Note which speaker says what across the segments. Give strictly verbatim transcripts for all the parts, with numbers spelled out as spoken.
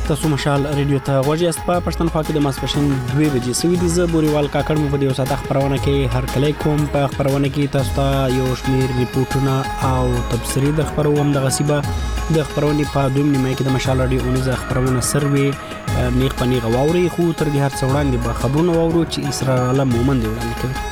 Speaker 1: تاسو مشال ریډیو ته غوږی است په پښتونخوا کې د ماسپښین دوه بجې سوي دي. زه بوريوال کاکړ مو په دې وساته خبرونه کې هر کله کوم په خبرونه کې تاسو ته یو شمیر ریپورتونه او تبصرې د خبرو هم د غصيبه د خبرونه په دویم نیمه کې د مشال ریډیو اونیزه خبرونه سروي نیغ پنیغ واوري خو تر دې هر څو وړاندې به خبرونه واورو چې اسرائیل عالم مومن دی وړاندې کوي.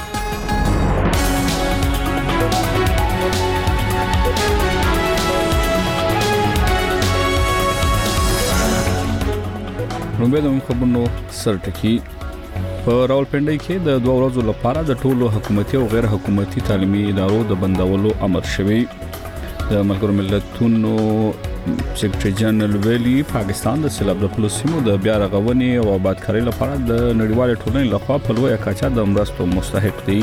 Speaker 2: رومبه د خبرونو سرټکی په راولپنډي کې د دوه ورځو لپاره د ټولو حکومتي او غیر حکومتي تعلیمي ادارو د بندولو امر شوی. د ملګرو ملتونو سیکریټري جنرال ویلي پاکستان د سیلاب د پولیسو د بیا رغونې او آبادکاري لپاره د نړیوال ټولنې لخوا په لوی کچه د مرستو مستحق دی.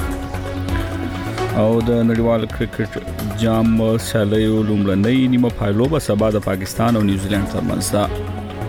Speaker 2: او د نړیوال کرکټ جام سالیو لومړنۍ نیمه پایلو به سبا د پاکستان او نیوزیلند ترمنځ ده.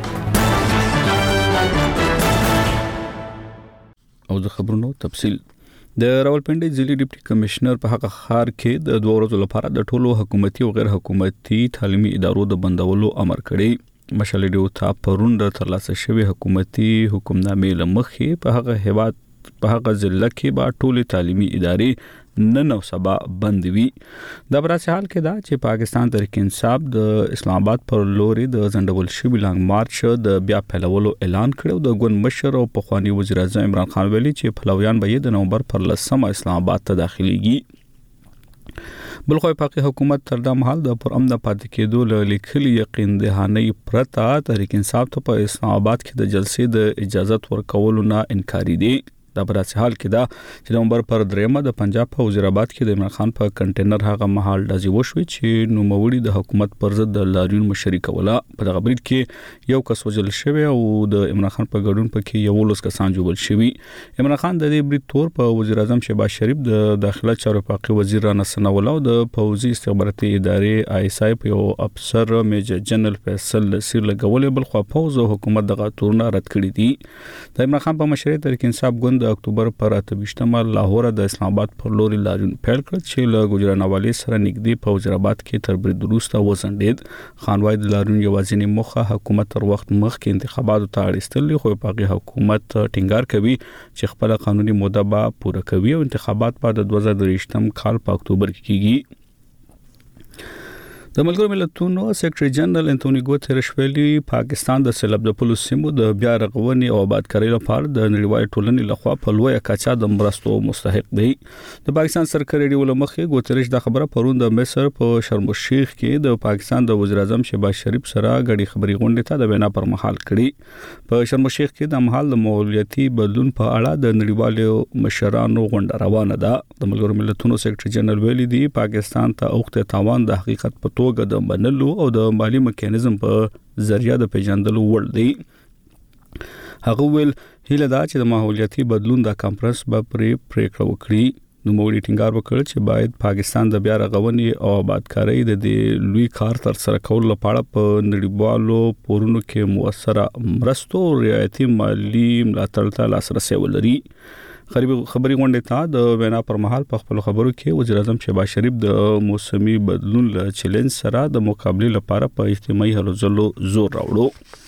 Speaker 2: او د خبرونو تفصیل د راولپنډي ضلع ډیپټي کمشنر په حق خار کې د دوه ورځو لپاره د ټولو حکومتي او غیر حکومتي تعلیمي ادارو د بندولو امر کړی. مشال ډیو تا پرون د ترلاسه شوی حکومتي حکمنامې لمخې په هغه هیواد په هغه ضلع کې با ټولې تعلیمي ادارې نن او سبا بند وي. د براسه حال کې دا چې پاکستان تحریک انصاف د اسلام آباد پر لوري د زندول شوی لانګ مارچ د بیا پیلولو اعلان کړو. د ګوند مشر او پخوانی وزیر اعظم عمران خان ویلي چې پلویان به د نومبر پر لسمه اسلام آباد ته داخليږي. بلخو پاکي حکومت تر دا مهال د پر امن پاتې کېدو له لیکلي یقین دهاني پرتا تحریک انصاف ته په اسلام آباد کې د جلسې د اجازه ورکولو نه انکاري دي. د براسه حال کې دا چې نومبر پر دریمه د پنجاب په وزیرآباد کې د عمران خان په کنټینر هغه محل دازي وشوي چې نوموړي د حکومت پر ضد د لاریون مشري کوله. په دغه بریډ کې یو کس وژل شوی او د عمران خان په ګډون پکې یو لوس کسان جوړل شوی. عمران خان د دې بریډ تور په وزیر اعظم شهباز شریف د داخله چارو پاکي وزیر رانه سناوله او د فوزي استخباراتي ادارې آی اس آی په یو افسر میجر جنرال فیصل سیر لګولې. بل خو فوز او حکومت دغه تورونه رد کړی دي. د عمران خان په مشرۍ تحریک انصاف ګوند د اکتوبر پر اتویشتمه لاهور د اسلام آباد پر لوري لاریون پیل کړ چې له ګجرانوالي سره نږدې په وزیرآباد کې تر برید وروسته وزندید. خانوای د لاریون یوازینی مخه حکومت تر وخت مخکې انتخاباتو ته اړستل خو په حکومت ټینګار کوي چې خپل قانوني موده به پوره کوي او انتخابات په دوه زره درویشتم کال په اکتوبر کې کیږي. د ملګرو ملتونو سیکریټري جنرال انټونی ګوتریش ویلي پاکستان د سیلاب د پولیسو د بیا رغونې او آبادکاري لپاره د نړیوال ټولنې لخوا په لوی کچه د مرستو مستحق دی. د پاکستان سرکاري ډیول مخې ګوتریش د خبره پرون د مصر په شرم الشیخ کې د پاکستان د وزیر اعظم شهباز شریف سره غړي خبري غونډه ته د وینا پر مهال کړي. په شرم الشیخ کې د مهال د ماحولیاتي بدلون په اړه د نړیوالو مشرانو غونډه روانه ده. د ملګرو ملتونو سیکریټري جنرال ویلي دی پاکستان ته اوخته تاوان د حقیقت په توګه د منلو او د مالی میکانیزم په ذریعہ د پیژندلو وړ دی. هغه ویل هیله دا چې د ماحولیاتي بدلون د کانفرنس به پرې پریکړه وکړي. نو موږ ټینګار وکړ چې باید پاکستان د بیا رغونې او آبادکاري د دې لوی کار تر سره کولو لپاره په نړیوالو پورونو کې موثره مرستو او رعایتي مالی ملاتړ ته لاسرسي ولري. خبري غونډه ته د وینا پر مهال په خپل خبرو کې وزیر اعظم شهباز شریف د موسمي بدلون له چیلنج سره د مقابله لپاره په اجتماعي هلو ځلو زور راوړو.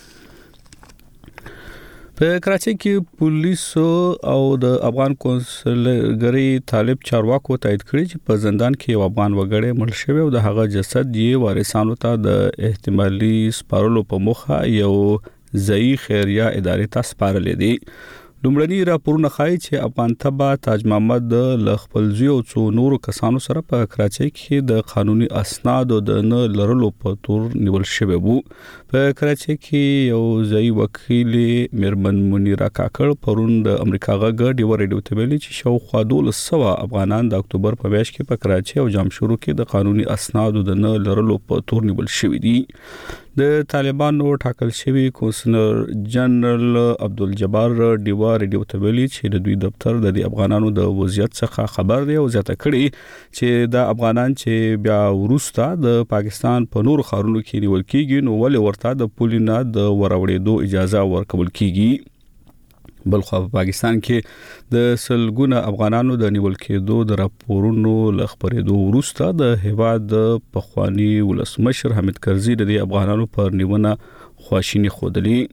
Speaker 2: په کراچۍ کې پولیسو او د افغان کونسلګری طالب چارواکو تایید کړی چې په زندان کې یو افغان وګړی مړ شوی او د هغه جسد یې وارثانو ته د احتمالي سپارلو په مخه یو ځای خیریه ادارې ته سپارلې دي. لومړني راپورونه ښایي چې افغان تبا تاج محمد د خپلځي او څو نورو کسانو سره په کراچۍ کې د قانوني اسناد او د نه لرلو په تور نیول شوی وو. په کراچۍ کې یو ځای وکیل میرمن منیرا کاکړ پرون د امریکا غږ ډیو ریډیو ته ویلي چې شاوخوا دولس سوه افغانان د اکتوبر په میاشت کې په کراچۍ او جامشورو کې د قانوني اسناد او د نه لرلو په تور نیول شوی دي. د طالبانو ټاکل شوی کونسلر جنرال عبدالجبار ډیوا ریډیو ته ویلي چې د دوی دفتر د افغانانو د وضعیت څخه خبر دی او زیاته کړي چې د افغانان چې بیا وروسته د پاکستان په نور ښارونو کې نیول کیږي نو ولې ورته د پولینا د وراوړېدو اجازه ورکول کیږي. بلخو په پاکستان کې د سلګونه افغانانو د نیول کېدو د راپورونو لخبرېدو وروسته د هیواد پخوانی ولسمشر حامد کرزي د افغانانو پر نیونه خواشینی خودلی.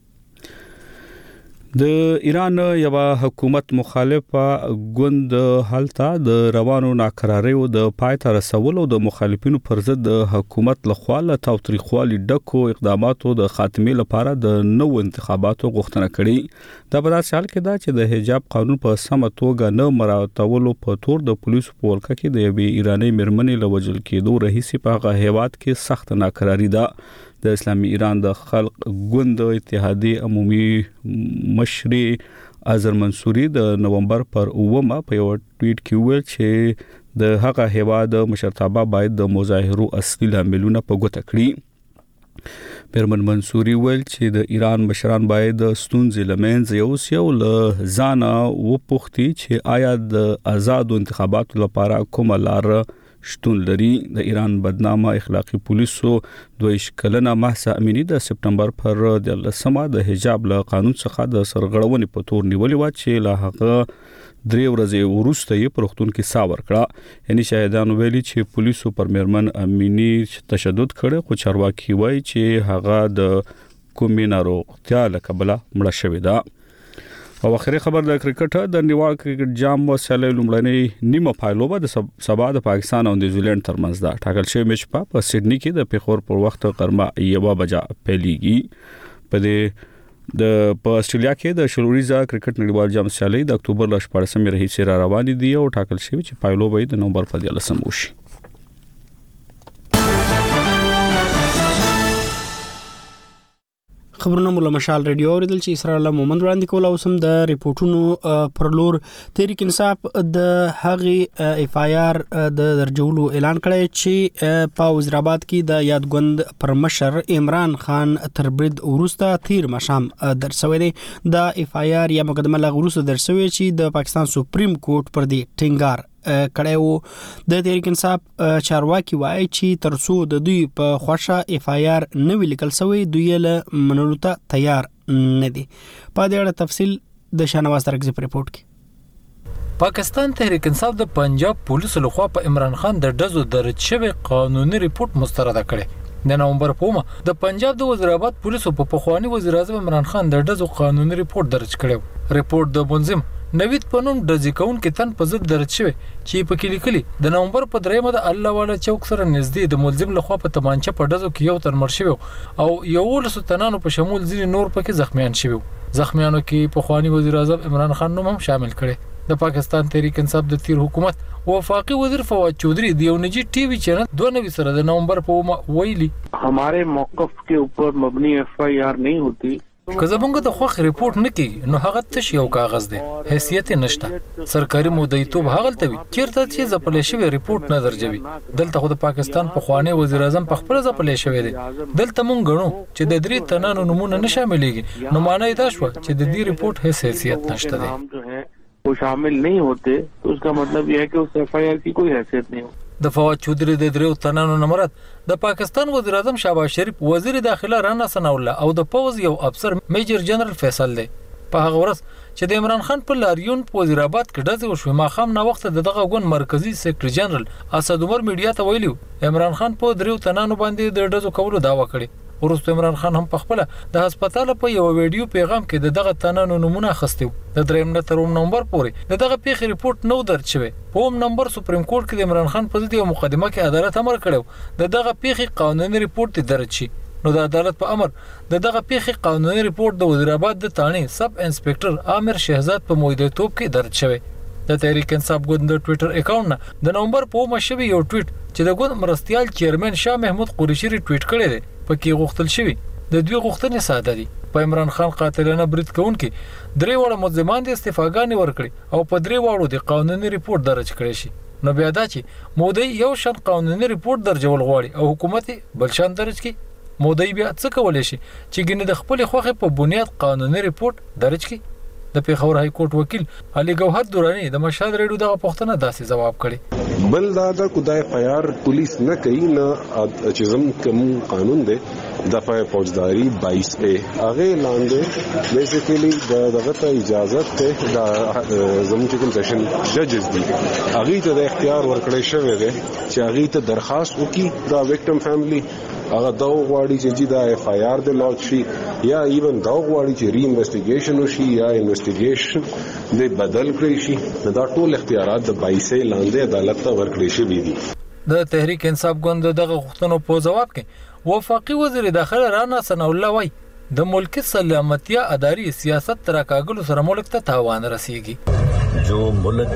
Speaker 2: د ایران یو حکومت مخالفه ګوند حالت د روانو ناکراریو د پایته رسولو د مخالفینو پر ضد د حکومت لخوا له تاوتریخوالي ډکو اقداماتو د خاتمې لپاره د نو انتخاباتو غوښتنه کړې. دا په داسې حال کې ده چې د حجاب قانون په سمه توګه نه مراعاتولو په تور د پولیسو په ولکه کې د یوې ایراني مېرمنې له وژل کېدو رئیسي په هغه هیواد کې سخت ناکراری ده. د اسلامي ایران د خلق ګوند اتحادیه عمومي مشري اظهر منصوري د نومبر پر اومه په یو ټویټ کې ویل چې د هغه هیواد مشرتابه باید د مظاهرو اصلي لاملونه په ګوته کړي. پیرمن منصوري ویل چې د ایران مشران باید ستونزې لمنځه یوسي او له ځانه وپوښتي چې آیا د آزادو انتخاباتو لپاره کومه لار شتون لري. د ایران بدنامه اخلاقی پولیسو دویش کلنه محسا امینی د سپټمبر پر د لسمه د حجاب له قانون څخه د سرغړونې په تور نیولې و چې له هغه درې ورځې وروسته یې پر وختون کې ساور کړه. یعنی شاهدان ویلي چې پولیسو پر میرمن امینی تشدد کړي، خو چارواکي وایي چې هغه د کومې ناروغتیا له کبله مړه شوې ده. او اخري خبر د کرکټ د نیوال کرکټ جام وسله لومړنۍ نیمه پایلوبه د سبا د پاکستان او نیوزیلند ترمنځ ده. ټاکل شوی میچ په سیدنی کې د پیښور پر وخت غرمه یو بجا پیلیږي. په دې د په استرالیا کې د شلوریزا کرکټ نړیوال جام وسله د اکتوبر ل شپږمې راهیسې را روان دي او ټاکل شوی چې پایلوبه د نومبر په دیارلسم وشي.
Speaker 1: خبرونه مولا مشال رادیو اوریدل چې اسرائیل مومند وړاندې کول او سم د ریپورتونو پر لور تحریک انصاف د هغه اف آی آر د درجولو اعلان کړی چې په وزیرآباد کې د یادګوند پر مشر عمران خان تر برید وروسته تیر مشام درسوي دی. د اف آی آر یا مقدمه لغوروسه درسوي چې د پاکستان سپریم کورټ پر دی ټینګار کړه وو. د تحریک انصاف چارواکي وایي چې ترڅو د دوی په خوښه اف آی آر نه ولیکل شوی دوی له منلو ته تیار نه دي. په دې اړه تفصیل د شانواز ترغزي په ریپورت کې.
Speaker 3: پاکستان تحریک انصاف د پنجاب پولیسو لخوا په عمران خان د ډزو درج شوی قانوني ریپورت مسترده کړي. د نومبر په اومه د پنجاب د وزیرآباد پولیسو په پخوانی وزیر اعظم عمران خان د ډزو قانوني ریپورت درج کړي. ریپورت د منظم نوید پنوم ډزې کون کې تن په ضد درج شوی چې په کې لیکلي د نومبر په دریمه د الله والا چوک سره نږدې د ملزم لخوا په تمانچه په ډزو کې یو تن مړ شوی او یو لس تنانو په شمول ځینې نور پکې زخمیان شوی. زخمیانو کې پخوانی وزیر اعظم عمران خان نوم هم شامل کړي. د پاکستان تحریک انصاف د تیر حکومت وفاقی وزیر فواد چودھری د یو نجی ټي وي چینل دوه نوي سره د نومبر په اومه ویلي
Speaker 4: हमारे मौकफ के ऊपर मबनी एफ आई आर नहीं होती.
Speaker 3: که زمونږ د خوښ ریپورت نه کیږي نو هغه تش یو کاغذ دی، حیثیت نشته. سرکاري مدعیتوب هغه تلوي چیرته چې ځپلې شوی ریپورت نه درجوي. دلته خو د پاکستان په خوانی وزیر اعظم په خپل ځپلې شوی دی. دلته مونږ غنو چې د درې تنانو نمونه نه شاملېږي نو معنی دا شو چې د دې ریپورت هیڅ حیثیت نشته دی.
Speaker 4: वो शामिल नहीं होते तो उसका मतलब यह है कि उस एफ आई आर की कोई हैसियत नहीं हो.
Speaker 3: د فواد چودھری د دریو تنانو نمرات د پاکستان وزیر اعظم شهباز شریف، وزیر داخله رانا ثناء الله او د پوز یو افسر میجر جنرال فیصل دی. په هغه ورځ چې د عمران خان په لاریون په وزیر آباد کې ډزې وشوې ماښام نا وخت د دغه ګوند مرکزی سیکرټری جنرال اسد عمر میډیا ته ویلي عمران خان په دریو تنانو باندې د ډزو کولو دعوه کړې. وروسته عمران خان هم په خپل د هسپتال په یو ویډیو پیغام کې د دغه تنانو نمونه اخیستو. د دریم نه تر نومبر پورې د دغه پیښې ریپورت نو درج شوی. په اوم نمبر سپریم کورټ کې د عمران خان په ضد یو مقدمه کې عدالت امر کړو د دغه پیښې قانوني ریپورت درج شي. نو د عدالت په امر د دغه پیښې قانوني ریپورت د وزیر آباد د تانی سب انسپکټر عامر شهزاد په موجودیتوب کې درج شوی. د تحریک انصاف ګوند د ټوئیټر اکاونټ نه د نومبر په اومه شوی یو ټویټ چې د ګوند مرستيال چیرمن شاه محمود قریشي ټویټ کړی دی. پکې غوښتل شوی د دوی غوښتنې ساده دي. په عمران خان قاتلانه برید کوونکي درې وړه ملزمان د استعفاګانې ورکړي او په درې وړو د قانوني ریپورت درج کړی شي. نو بیا دا چې مودي یو شان قانوني ریپورت درجول غواړي او حکومت بل شان درج کړي، مودي بیا څه کولای شي چې ګنې د خپل خوخه په بنیاد قانوني ریپورت درج کړي. د پیښور های کورټ وکیل علي ګوهر دورانی د مشهد ریډیو دغه پوښتنه داسې جواب کړي.
Speaker 5: بل دا د خدای فیار پولیس نه کوي نه چې زم کوم قانون دی دفعه فوجداری بائیس په هغه لاندې بیسیکلی دغه ته اجازه ته د زموږ کوم سیشن ججز دي هغه ته د اختیار ورکړی شوی دی چې هغه ته درخواست وکړي د وکټم فیملی هغه دا غواړي چې دا اف آی آر د لانچ شي یا ایون دا غواړي چې ری انویسټیګیشن وشي یا انویسټیګیشن د بدل کړی شي دا ټول اختیارات د بایسې لاندې عدالت ته ورکړي شوی دي.
Speaker 3: د تحریک انصاف ګوند دغه غوښتنو په جواب کې وفاقي وزیر داخله رانا ثناء الله وایي د ملکی سلامتیا اداري سیاست تر کاغلو سره ملک ته تاوان رسیږي. جو ملک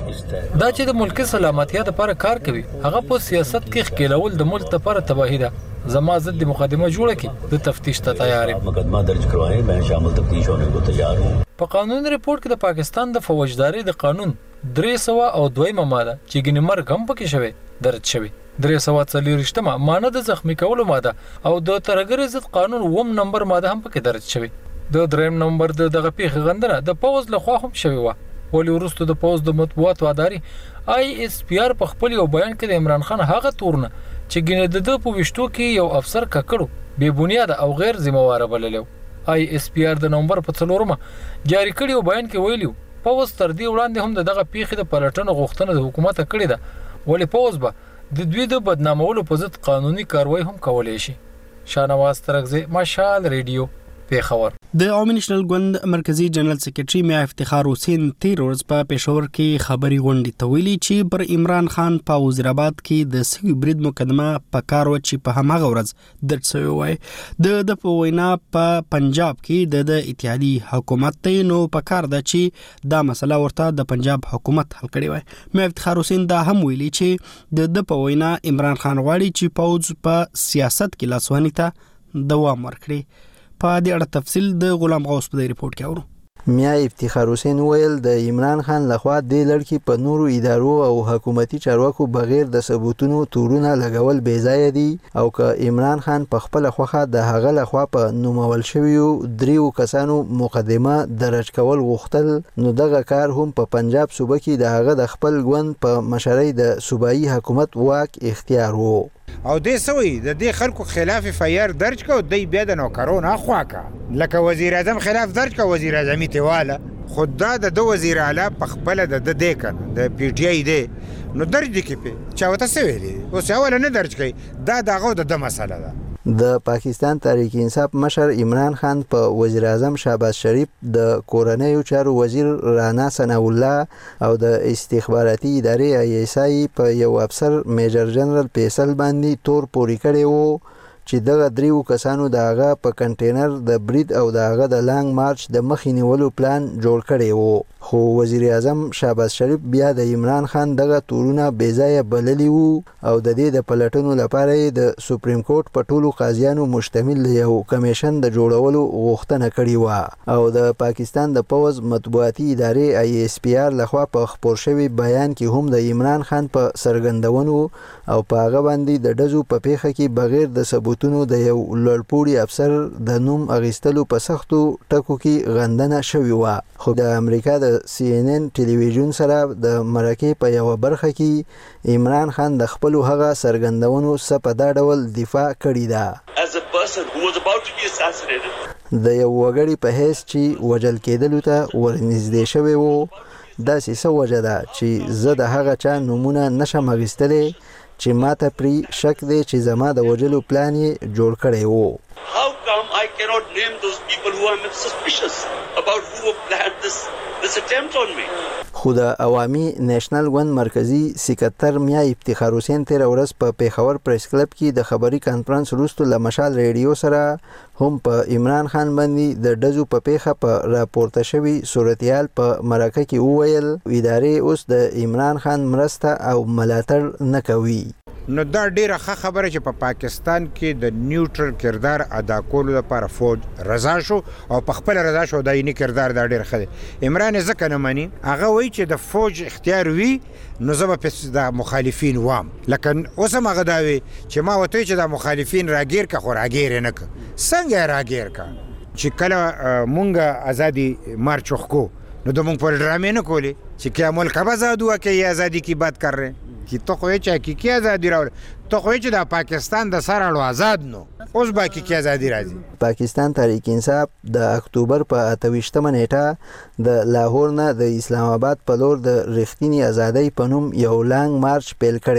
Speaker 3: کې دا چې د ملکی سلامتیا لپاره کار کوي هغه په سیاست کې خکېلول د ملک لپاره تباہی ده. زما ضد مقدمه جوړه کی د تفتیش ته تیار یم. مقدمه درج کروائیں میں شامل تفتیش ہونے کو تیار ہوں. په قانون ریپورت کې د پاکستان د فوجداري د قانون درې سوه او دویمه ماده چې ګینه مرګ هم پکې شوی درج شوی. درې سوه څلوېښتمه ماده د زخمی کولو ماده او د ترهګرۍ ضد قانون اووم نمبر ماده هم پکې درج شوی. د دریم نمبر د دغه پیښې غندنه د پوز له خوا هم شوی و. ولې وروسته د پوز د مطبوعاتو اداري آی اس پی آر په خپل یو بیان کې د عمران خان هغه تورنه چې ګینه د د په وشتو کې یو افسر ککړو بے بنیاد او غیر ذمہوار بللو. آی اس پی آر د نومبر په څلورمه جاری کړي او بیان کې ویلو پوز تر دې وړاندې هم دغه پیښې د پلټنو غوښتنه د حکومت کړې ده. ولې پوز به د دوی د بدنامولو په ضد قانوني کاروایی هم کولای شي. شاهنواز ترغزی مشال ریډیو پیښور.
Speaker 1: د عوامي نېشنل ګوند مرکزی جنرال سیکریټري میا افتخار حسین تیر ورځ په پېښور کې خبري غونډې ته ویلي چې پر عمران خان په وزیرآباد کې د سوي برید مقدمه په کار و چې په هماغه ورځ درج شوی وای. د د په وینا په پنجاب کې د د اتحادي حکومت ته نو په کار ده چې دا مسله ورته د پنجاب حکومت حل کړي وای. میا افتخار حسین دا هم ویلي چې د د په وینا عمران خان غواړي چې پوز په سیاست کې لاسوهنې ته دوام ورکړي. په دې اړه تفصیل د غلام غوث په ریپورت کې اورو.
Speaker 6: میا افتخار حسین ویل د عمران خان لخوا د لړکی په نورو ادارو او حکومتي چارواکو بغیر د ثبوتونو تورونه لګول بې ځای دي او که عمران خان په خپل خوخه د هغه لخوا په نومول شویو دریو کسانو مقدمه درج کول غوښتل نو دغه کار هم په پنجاب صوبه کې د هغه د خپل ګوند په مشرۍ د صوبایي حکومت واک اختیار وو.
Speaker 7: او دې سوي د دې خلکو خلاف فیر درج کو دی بیا د نوکرون اخوا کا لکه وزیر اعظم خلاف درج کو وزیر اعظم تیواله خدا د دو وزیر اعلی په خپل د د دې کنه د پی ټی آی دی نو درج دي کې په چاوته سوي دي او څاول نه درج کوي دا دغه د مسله ده.
Speaker 6: د پاکستان تحریک انصاف مشر عمران خان په وزیر اعظم شهباز شریف د کورنیو چارو وزیر رانا ثناء الله او د استخباراتي ادارې ای اس آی په یو افسر میجر جنرال فیصل باندې تور پوري کړي وو چې دغه دریو کسانو دغه په کنټینر د برید او دغه د لانګ مارچ د مخې نیولو پلان جوړ کړی وو. خو وزیر اعظم شهباز شریف بیا د عمران خان دغه تورونه بې ځایه بللي وو او د دې د پلټنو لپاره د سپریم کورټ په ټولو قاضیانو مشتمل یو کمیشن د جوړولو غوښتنه کړې وه او د پاکستان د پوز مطبوعاتي ادارې ای اس پی آر لخوا په خپور شوي بیان کې هم د عمران خان په څرګندونو او په هغه باندې د ډزو په پیښه کې بغیر د ثبوتونو د یو لوړپوړي افسر د نوم اخیستلو په سختو ټکو کې غندنه شوې وه. خو د امریکا د سی ان ان ټلویزیون سره د مرکې په یو برخه کې عمران خان د خپل هغه څرګندونو څخه په دا ډول دفاع کړې ده.
Speaker 8: As a person who was about to be assassinated
Speaker 6: د یو وګړي په حیث چې وجل کېدلو ته ورنږدې شوی وو داسې څه وجه ده چې زه د هغه چا نومونه نشم اخیستلی چې ماته پرې شک دی چې زما د وجلو پلان یې جوړ کړی وو.
Speaker 8: How come I cannot name those people who I'm suspicious about who planned this this attempt on me?
Speaker 6: خو د عوامي نېشنل ګوند مرکزی سکرټر میا افتخار حسین تیر ورځ په پیښور پریس کلب کې د خبري کانفرنس وروسته له مشال ریډیو سره هم په عمران خان باندې د ډزو په پیښه په راپورته شوی صورتحال په مرکه کې وویل ادارې اوس د عمران خان مرسته او ملاتړ نه کوي.
Speaker 7: نو دا ډیره ښه خبره چې په پا پاکستان کې د نیوټرل کردار ادا کولو لپاره فوج رضا شو او په خپل رضا شو دایني کردار دا ډیر ښه دی. عمران ځکه نه مني هغه وایي چې د فوج اختیار وي نو زه به د مخالفین وام لکه اوس هم هغه دا وي چې ما ورته چې د مخالفین راګیر که خو راګیر یې نه که څنګه یې راګیر که چې کله مونږ ازادي مارچ وښکو نو د مونږ پر ډرامې نه کولې چې کیا ملک اب آزاد ہوا کہ یہ آزادی کی بات کر رہے ہیں کہ تو خوی چا کی کی آزادی راول تو خوی چې د پاکستان د سره اړو آزاد نو اوس باقي کی آزادی راځي.
Speaker 6: پاکستان تحریک انصاف د اکتوبر په اته ویشتمه نیټه د لاهور نه د اسلام آباد په لور د رښتینی ازادۍ په نوم یو لانګ مارچ پیل کړي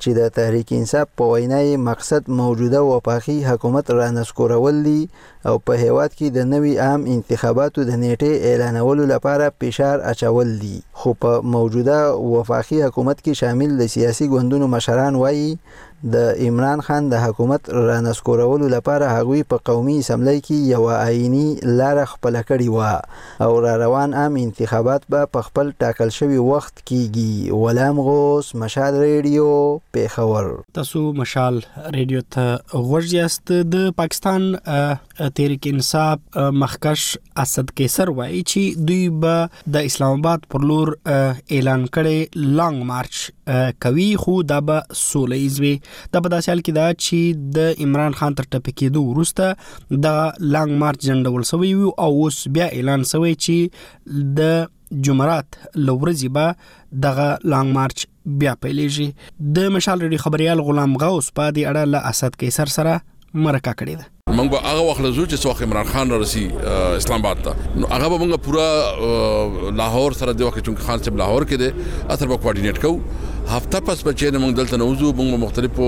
Speaker 6: چې د تحریک انصاف په وینا مقصد موجوده وفاقي حکومت را نسکورول دي او په هیواد کې د نوي عام انتخاباتو د نیټې اعلانولو لپاره فشار اچول دي. خو په موجوده وفاقي حکومت کې شامل د سیاسي ګوندونو مشران وایي د عمران خان د حکومت را نسکورولو لپاره هغوی په قومي اسمبلی کې یو آئینی لار خپل کړی و او را روان عام انتخابات به په خپل ټاکل شوی وخت کېږي. غلام غوث، مشال ریډیو، پیښور.
Speaker 1: تاسو مشال ریډیو ته غوږ یاست. د پاکستان تحریک انصاف مخکش اسد کیسر وایي چې دوی به د اسلام آباد پر لور اعلان کړي لانګ مارچ کوي، خو دا به سوله ایز وي. دا په داسې حال کې دا چې د عمران خان تر ټپه کېدو وروسته د لانګ مارچ ځنډول شوی وي او اوس بیا اعلان شوی چې د جمعرات لورځي به دغه لانګ مارچ بیا پیلېږي. د مشال ریډیو خبريال غلام غوث په دې اړه له اسد کیسر سره مرکه کړې ده.
Speaker 9: موږ به هغه وخت لزو چې څوک عمران خان راسي اسلام آباد ته، نو هغه به موږ پورا لاهور سره د وخت چې خان صاحب لاهور کې ده اثر به کوارډینیټ کوو. هفته پس په چې موږ دلته نوزو موږ مختلفو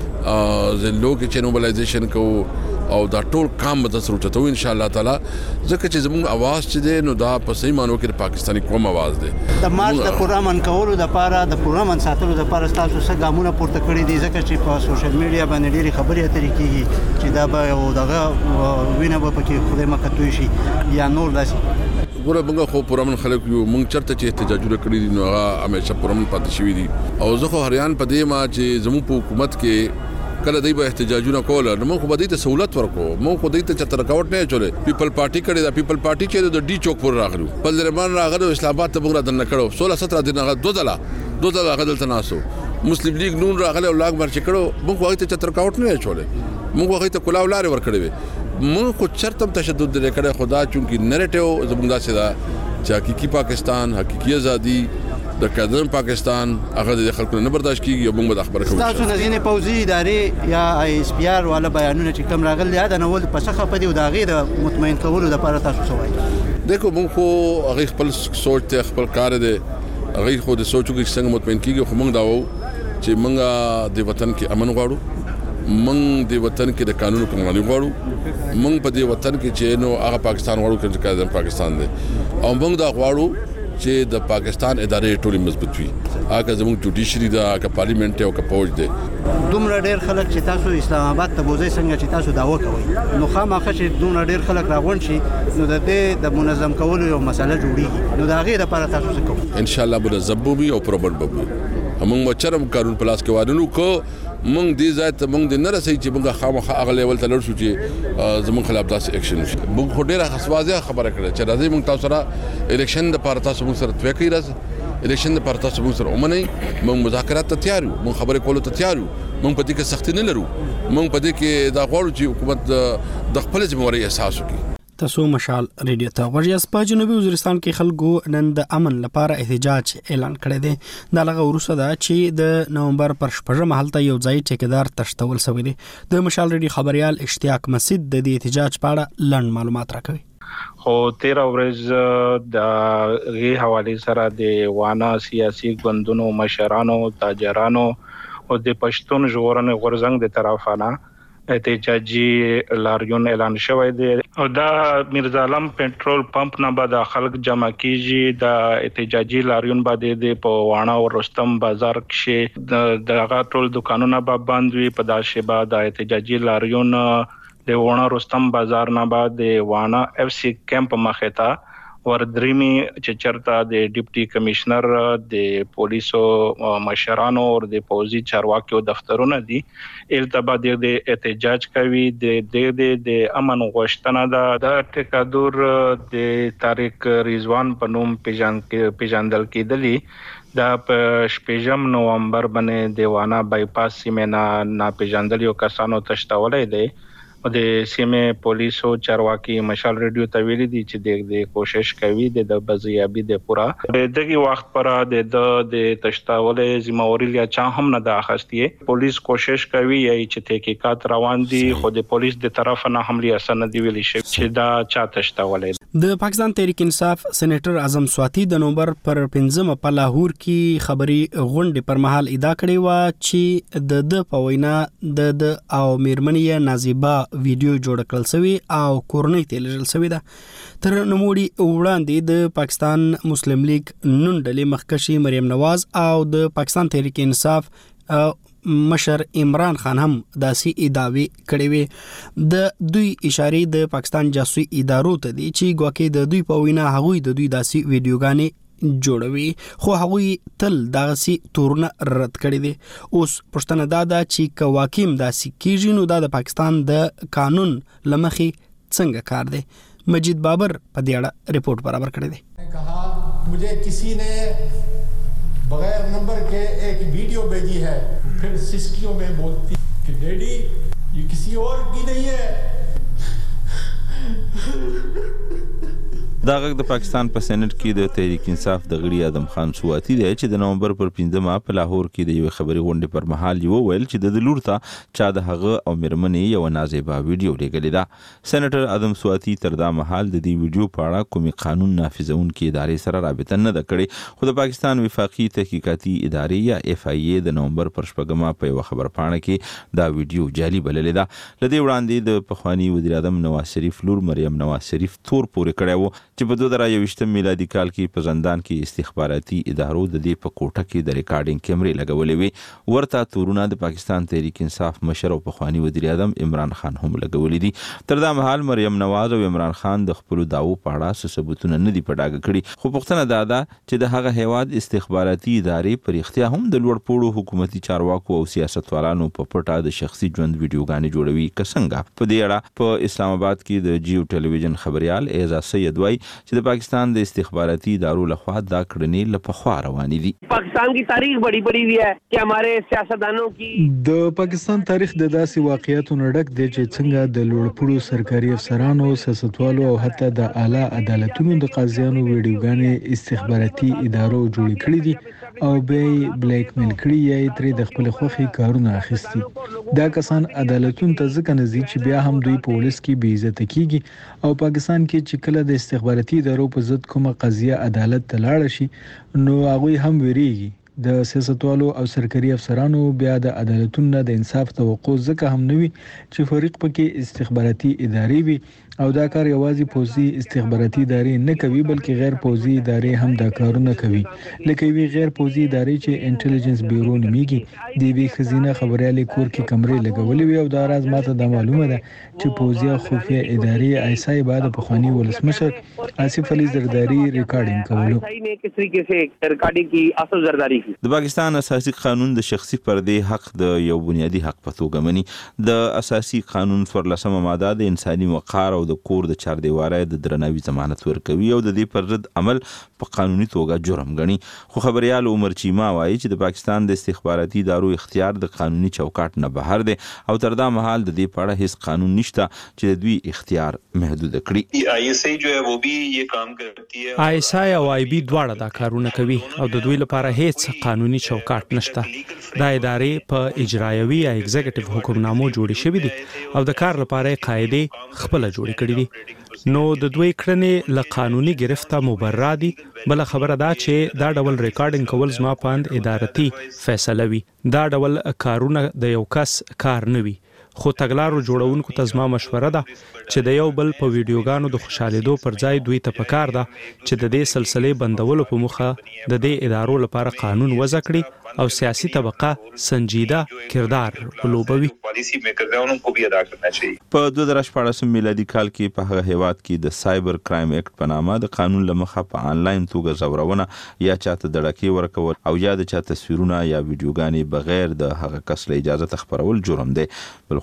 Speaker 9: زلو کې چې موبلایزیشن کوو او دا ټول کام به تاسو ته ان شاء الله تعالی ځکه چې زموږ आवाज چې دی نو دا په صحیح مانو کې پاکستاني قوم आवाज دی.
Speaker 10: د مارچ د پروګرام کولو د لپاره د پروګرام ساتلو د لپاره تاسو څه ګامونه پورته کړی دي ځکه چې په سوشل میډیا باندې ډېری خبرې اترې کیږي چې دا به یو دغه وینه به پکې خدای مکه توي شي یا نور داسې.
Speaker 9: ګوره موږ خو پرامن خلک یو موږ چرته چې احتجاجونه کړی دي نو هغه همیشه پرامن پاتې شوی دي او زه خو هریان په دې ما چې زموږ په حکومت کې کله دی به احتجاجونه کول نو موږ خو به دې ته سہولت ورکو. موږ خو دې ته چتر رکاوټ نه چولې. پیپل پارټي کړي دا پیپل پارټي چې د ډي چوک پر راغلو په درمان راغلو اسلام آباد ته موږ دنه کړو سولہ سترہ دن هغه دوه ځله دوه ځله هغه دلته ناسو مسلم لیگ نون راغله او لاګ مرچ کړو. موږ هغه ته چتر رکاوټ نه چولې. موږ هغه ته کلاو لارې ور کړې وي. موږ خو چرته تشدد لري کړه خدا چونکی نریټیو زموږ داسې دا چې حقيقي پاکستان حقيقي ازادي د قدم پاکستان هغه د خلکو نه برداشت کیږي او موږ د خبره کوو.
Speaker 10: تاسو نزینې پوزي ادارې یا آی اس پی آر والا بیانونه چې کوم راغلي دا نه ول پسخه پدې او دا غي د مطمئن کولو لپاره تاسو سوای.
Speaker 9: دیکھو موږ خو هغه خپل سوچ ته خپل کار دی هغه خو د سوچو کې څنګه مطمئن کیږي خو موږ دا وو چې موږ د وطن کې امن غواړو، موږ د وطن کې د قانون قوانين غواړو، موږ په دې وطن کې چې نو هغه پاکستان غواړو چې قدم پاکستان دی او موږ دا غواړو چې د پاکستان ادارې ټولې مضبوط وي. هغه زموږ جوډیشري دا هغه پارلیمنت او هغه فوج دی.
Speaker 10: دومره ډېر خلک چې تاسو اسلام آباد ته بوزي څنګه چې تاسو داوا کوي نو خامخا چې دومره ډېر خلک راغون شي نو د دې د منظم کولو یو مسله جوړیږي. نو دا غي د لپاره تاسو څه کوئ؟ ان
Speaker 9: شاء الله منظم وي او پروبر وي. موږ مچرم قانون پلاس کې وادنو کو موږ دې ځای ته موږ د نه رسي چې موږ خامخا هغه لیول ته لړ شو چې زموږ خلاف داسې اکشن وشي. موږ خو ډېره خاصه خبره کړې چې راځي موږ تاسو سره الیکشن د پاره تاسو موږ سره توګه راځي الیکشن د پاره تاسو موږ سره ومنئ. موږ مذاکرات ته تیار یو، موږ خبرې کولو ته تیار یو، موږ په دې کې سختي نه لرو، موږ په دې کې دا غواړو چې حکومت د خپل ذمہواری احساس وکړي.
Speaker 1: تاسو مشال ریډیو ته غوړیاس په جنوبي وزیرستان کې خلکو نن د امن لپاره احتجاج اعلان کړی دی. دا لغه وروسته دا چې د نومبر پر شپږم هلته یو ځای ټیکدار تشتول شوی دی. د مشال ریډیو خبريال اشتیاق مسجد د دې احتجاج په اړه لړ معلومات راکوي.
Speaker 11: خو تیر ورځ د غي حواله سره د وانا سیاسي ګوندونو مشرانو تاجرانو او د پښتون ژغورنې غورځنګ د طرفانه احتجاجي لاریون اعلان شوی دی او دا میرزا علم پټرول پمپ نه بعد خلک جمع کیږي. د احتجاجي لاریون باندې د پوانا او رستم بازار کې د هغه ټول دکانونه به بند وي. په داسې بعد د احتجاجي لاریون د وانا رستم بازار نه بعد د وانا اف سی کیمپ مخه وردریمی چې چرته د ډیپټي کمشنر د پولیسو مشرانو او د پوزي چارواکیو دفترونه دي التبا د احتجاج کوي. د د د امن غوښتنه ده. د ټیکادور د طارق رضوان په نوم پیژن پیژندل کېدلی دا په شپږم نومبر باندې دیوانه بایپاس سیمه نه پیژندل یو کسانو تشتولې دي د سیمه پولیسو چارواکي مشال ریډیو ته ویلي دي چې د کوشش کوي د بزیابي د پورا دغه وخت پر د د تشتاولې ذمہواری یا چا هم نه د اخستې پولیس کوشش کوي چې تحقیقات روان دي خو د پولیس د طرف نه حمله اسنه دی ویلي شي چې دا چا تشتاولې
Speaker 1: د پاکستان تحریک انصاف سېنیټر اعظم سواتی د نومبر پر پنځمه په لاهور کې خبري غونډې پر مهال ادعا کړې و چې د د پوینا د د او میرمنې نازیبا ویډیو جوړ کړل شوی او کورنۍ ته لېږل شوی ده. تر نوموړي وړاندې د پاکستان مسلم لیگ نون ډلې مخکشي مریم نواز او د پاکستان تحریک انصاف مشر عمران خان هم داسي ادعاوی کړې وي. د دوی اشاره د پاکستان جاسوسي ادارو ته دي چې ګواکې د دوی په وینا هغوی د دوی داسي ویډیوګانې جوړوي خو هغوی تل دغسي تورونه رد کړي دي. اوس پښتنه دا ده چې کواکیم داسي کیږي نو دا د پاکستان د قانون لمخي څنګه کار دی. مجید بابر په دې اړه رپورټ برابر کړی دی.
Speaker 12: کہا مجھے کسی نے بغیر نمبر کے ایک ویڈیو بھیجی ہے پھر سسکیوں میں بولتی کہ ڈیڈی یہ کسی اور کی نہیں ہے.
Speaker 13: دا غږ د پاکستان په سېنات کې د تحریک انصاف د غړي ادم خان سواتی دی چې د نومبر پر پنځمه په لاهور کې د یو خبري غونډې پر مهال یو ویل چې د لور ته چا د هغه او میرمنې یو نازیبا ویډیو لګلې ده. سېنیټر ادم سواتی تر دا مهال د دې ویډیو په اړه کومي قانون نافذونکو ادارې سره رابطه نه ده کړې خو د پاکستان وفاقي تحقیقاتي ادارې یا اف آی ای د نومبر پر شپږمه په یو خبر پاڼه کې دا ویډیو جعلي بللې ده. لدې وړاندې د پخوانی وزیر اعظم نواز شریف لور مریم نواز شریف تور پورې کړی و چې په دوه زره یوویشتم میلادي کال کې په زندان کې استخباراتي ادارو د دې په کوټه کې د ریکارډینګ کیمرې لګولې وي. ورته تورونه د پاکستان تحریک انصاف مشر او پخوانی وزیر اعظم عمران خان هم لګولې دي. تر دا مهال مریم نواز او عمران خان د خپل داوو په اړه ثبوتونه نه دي پټاګه کړي خو پښتنه دا ده چې د هغه هیواد استخباراتي ادارې پر اختیار هم د لوړ پوړو حکومتي چارواکو او سیاستوالانو په پټه د شخصي ژوند ویډیوګانې جوړوي. کسنګ په دې اړه په اسلام آباد کې د جیو ټلویزیون خبريال اعزاز سید وای چې د پاکستان د استخباراتي ادارو لخوا دا کړنې لپخوا روانې دي.
Speaker 14: پاکستان کی تاریخ بڑی بڑی ہوئی ہے کہ ہمارے سیاستدانوں کی
Speaker 15: د پاکستان تاریخ د داسې واقعیتونو ډک دی چې څنګه د لوړپوړو سرکاري افسرانو سیاستوالو او حتی د اعلی عدالتونو د قاضیانو ویډیوګانې استخباراتي ادارو جوړ کړي دي او به بلیک میل کړي یا ترې د خپل خوخي کارونه اخیستي. دا کسان عدالتونو ته ځکه نزي چې بیا هم دوی پولیس کې بې عزت کیږي او پاکستان کې چې کله د استخباراتي ادارو په ضد کومه قضیه عدالت ته لاړ شي نو هغه هم ویریږي. د سیاستوالو او سرکاري افسرانو بیا د عدالتونو د انصاف توقع ځکه هم نوي چې فریق پکې استخباراتي ادارې وي او دا کار یوازې پوزي استخباراتي ادارې نه کوي بلکې غیر پوزي ادارې هم دا کارونه کوي. لکه وی غیر پوزي ادارې چې انټيليجنس بیورو نوميږي د وی خزینه خبريالي کور کې کمرې لګولې وي او دا راز ماته د معلومه ده چې پوزي او خفیه ادارې ایسای بعد په خواني ولسمشر آصف علي زرداری ریکارډینګ کولو.
Speaker 14: ایسای نے کس طریقے سے ریکارډینګ کی آصف زرداری کی.
Speaker 13: د پاکستان اساسي قانون د شخصي پردې حق د یو بنیادی حق په توګه مني. د اساسي قانون څوارلسمه ماده د انساني وقار او د کور د چاردیوالۍ د درناوي ضمانت ورکوي او د دې پر ضد عمل په قانوني توګه جرم ګڼي. خو خبريال عمر چیما وایي چې د پاکستان د استخباراتي ادارو اختیار د قانوني چوکاټ نه بهر دی او تر دا مهال د دې په اړه هیڅ قانون نشته چې د دوی اختیار محدود کړي.
Speaker 16: آئی ایس آئی جو ہے وہ بھی یہ کام کرتی ہے.
Speaker 17: آئی ایس آئی او آئی بی دواړه دا کارونه کوي او د دوی لپاره هیڅ قانوني چوکاټ نشته. دا ادارې په اجرایوي یا ایگزیکټیو حکمنامو جوړې شوې دي او د کار لپاره قاعده خپل جوړې کړې دي. نو د دوی کړنې له قانوني گرفته مبرر دي. بل خبره دا چې دا ډول ریکارډینګ کول زما پاند ادارتي فیصله وي. دا ډول کارونه د یو کس کار نه وي خو تګلارو جوړونکو ته زما مشوره ده چې د یو بل په ویډیوګانو د خوشالېدو پر ځای دوی ته پکار ده چې د دې سلسله بندولو په مخه د دې ادارو لپاره قانون وضع کړي او سیاسي طبقه سنجیده کردار ولوبوي.
Speaker 16: پالیسی میکرانو کو بھی ادا کرنا چاہیے.
Speaker 13: په دوه زره شپاړسم میلادي کال کې په هغه هیواد کې د سایبر کرایم اکټ په نامه د قانون لمخه په انلاین توګه زورونه یا چاته دړکې ورکول او یا د چا تصویرونه یا ویډیوګانې بغیر د هغه کس له اجازه خبرول جرم دی. بل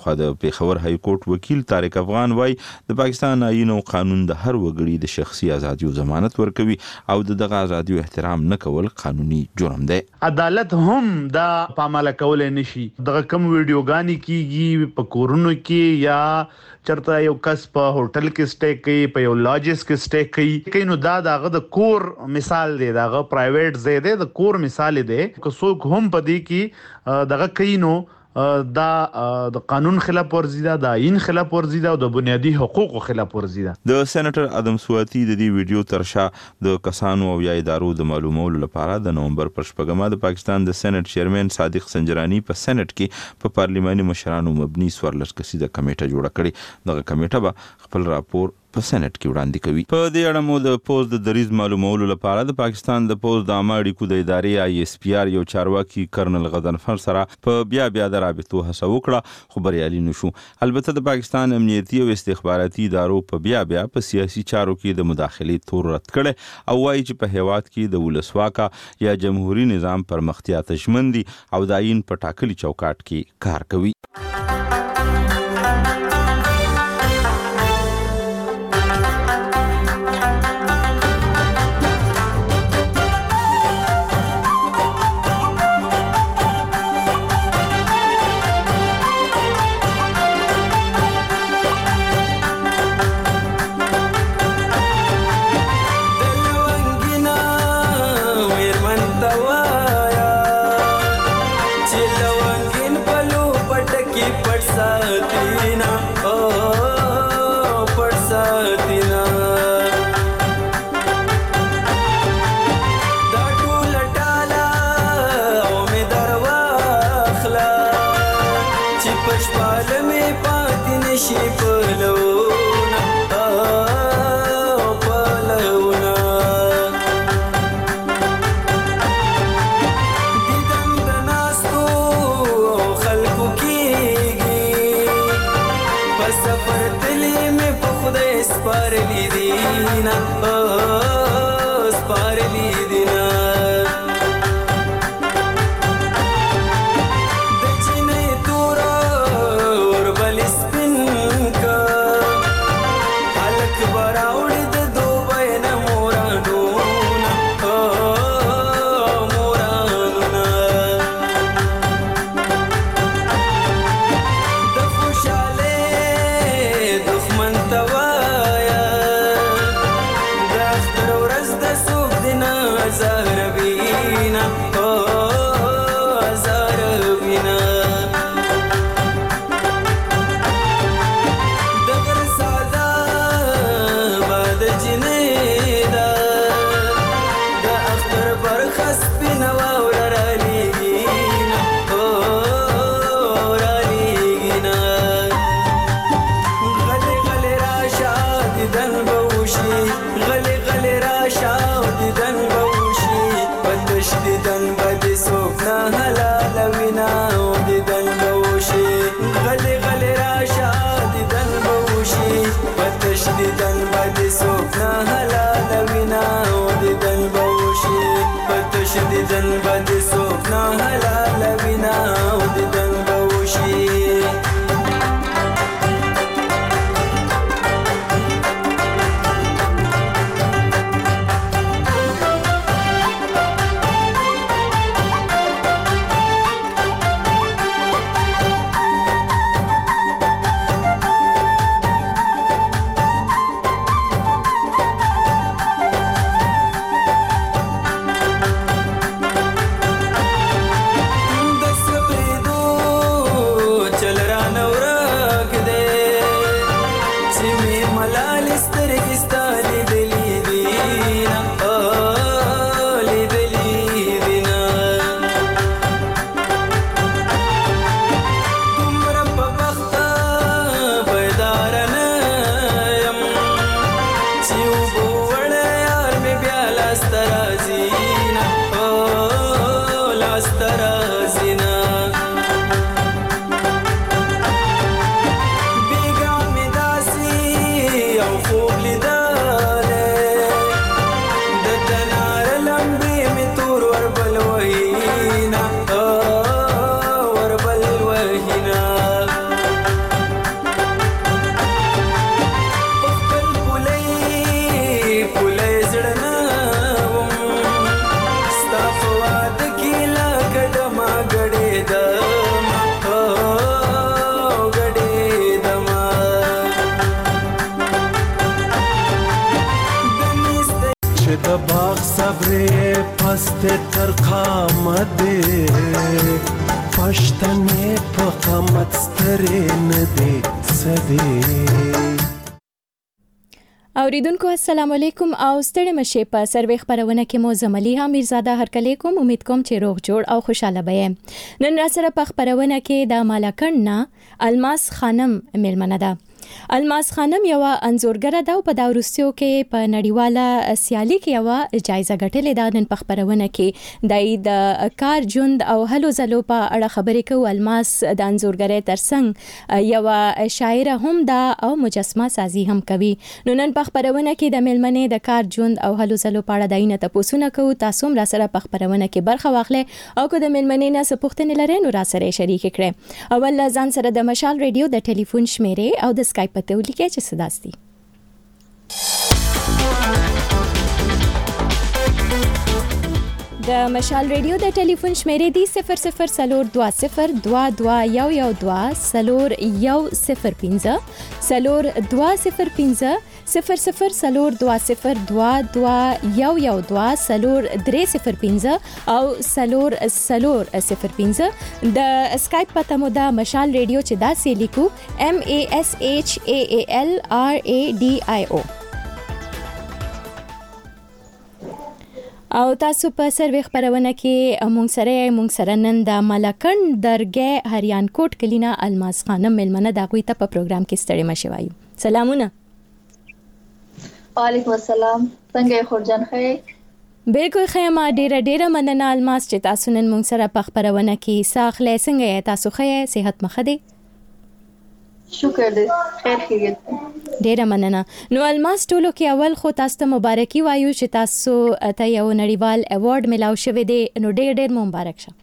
Speaker 13: خو د پیښور های کورټ وکیل طارق افغان وای د پاکستان آئین او قانون د هر وګړي د شخصي ازادۍ ضمانت ورکوي او دغه ازادۍ احترام نه کول قانوني جرم دی.
Speaker 18: عدالت هم دا پاماله کول نشي. دغه کم ویډیوګانی کیږي په کورونو کې یا چرته یو کس په هوټل کې سټے کوي په یو لاجز کې سټے کوي کینو دا دغه د کور مثال دی دغه پرایویټ ځای دی د کور مثال دی که څوک هم پدې کې دغه کینو دا د قانون خلاف ورزي ده د آئین خلاف ورزي ده او د بنیادی حقوقو خلاف ورزي ده.
Speaker 13: د سېنیټر ادم سواتی د دې ویډیو ترشا د کسانو او یا ادارو د معلومولو لپاره د نومبر پر شپږمه د پاکستان د سېنیټ چیرمن صادق سنجرانی په سېنیټ کې په پارلیماني مشرانو مبني څوارلس کسیزه کمیټه جوړه کړې. دغه کمیټه به خپل راپور په سېنیټ کې وړاندې کوي. په دې اړه مو د پوز د دریز معلومولو لپاره د پاکستان د پوز د عامه اړیکو د ادارې آی ایس پی آر یو چارواکي کرنل غضنفر سره په بیا بیا د رابطو هڅه وکړه خو بریالي نشو. البته د پاکستان امنیتي او استخباراتي ادارو په بیا بیا په سیاسي چارو کې د مداخلې تور رد کړي او وایي چې په هیواد کې د ولسواکه یا جمهوریت نظام پرمختیا تشمن دي او د آئین په ټاکلي چوکاټ کې کار کوي.
Speaker 19: Put د باغ صبرې پست تر قامت پښتنې په قامت سترې نه دي سدي.
Speaker 20: اوریدونکو السلام علیکم او ستړي مشه په سروي خبرونه کې مو زملیها میرزاده هرکلی کوم. امید کوم چې روغ جوړ او خوشاله به. نن را سره په خبرونه کې د مالاکنډ الماس خانم ملمنه ده. الماس خانم یو انزورګره ده او په دا وروستیو کې په نړیواله سیالي کې یو جایزه ګټلې ده. نن په خبرونه کې د د کار ژوند او هلو ځلو په اړه خبرې کوو. الماس د انزورګرۍ ترڅنګ یو شاعره هم ده او مجسمه سازي هم کوي. نو نن په خبرونه کې د ملمنې د کار ژوند او هلو ځلو په اړه داینه تاسو نه کوو. تاسو هم را سره په خبرونه کې برخه واخلئ او کو د ملمنې نه څه پوښتنې لرئ نو را سره شریک کړئ. اول ځان سره د مشال ریډیو د ټلیفون شمیرې او د اسکایپ پته ولیکئ چې صداستی. د مشال ریډیو د ټلیفون شمیرې دی صفر صفر سلور دوا صفر دوا دوا یو یو دوا سلور یو صفر پینزه سلور دوا صفر پینزه صفر صفر سلور دوا صفر دوا دوا یو یو دوا سلور درې صفر پینزه او سلور سلور صفر پینزه. د اسکایپ پته مو د مشال ریډیو چې داسې لیکو M A S H A A L R A D I O. او تاسو په سروي خبرونه کې مونږ سره مونږ سره نن د مالاکنډ درګه هریان کوټ کلینا الماس خانم ملمنه دا غوي ته په پروګرام کې ستړي مشه وایو. سلامونه.
Speaker 21: وعلیکم السلام. څنګه خورجان خې؟
Speaker 20: بالکل خیمه ډیره ډیره مننه الماس چې تاسو نن مونږ سره په خبرونه کې ساخله څنګه تاسو خې صحت مخه دي؟
Speaker 21: شکر دې خیر خیریت.
Speaker 20: ډیره مننه. نو الماس ټولو کې اول خو تاسو ته مبارکي وایو چې تاسو ته یو نړیوال ایوارډ ملاو شوی دی. نو ډیر ډیر مبارک شه.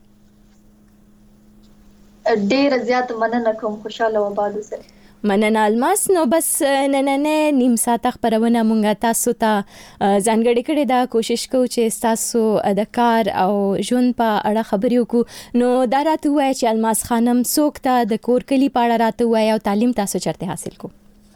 Speaker 21: ډیره زیات مننه کوم. خوشاله و باد اوسه.
Speaker 20: مننه الماس. نو بس نننه نیم ساعت خبرونه مونږه تاسو ته ځانګړي کړي دا کوشش کوو چې تاسو د کار او ژوند په اړه خبرې وکړو. نو دا راته وایي چې الماس خانم څوک ته د کور کلی په اړه راته وایي او تعلیم تاسو چرته حاصل کو؟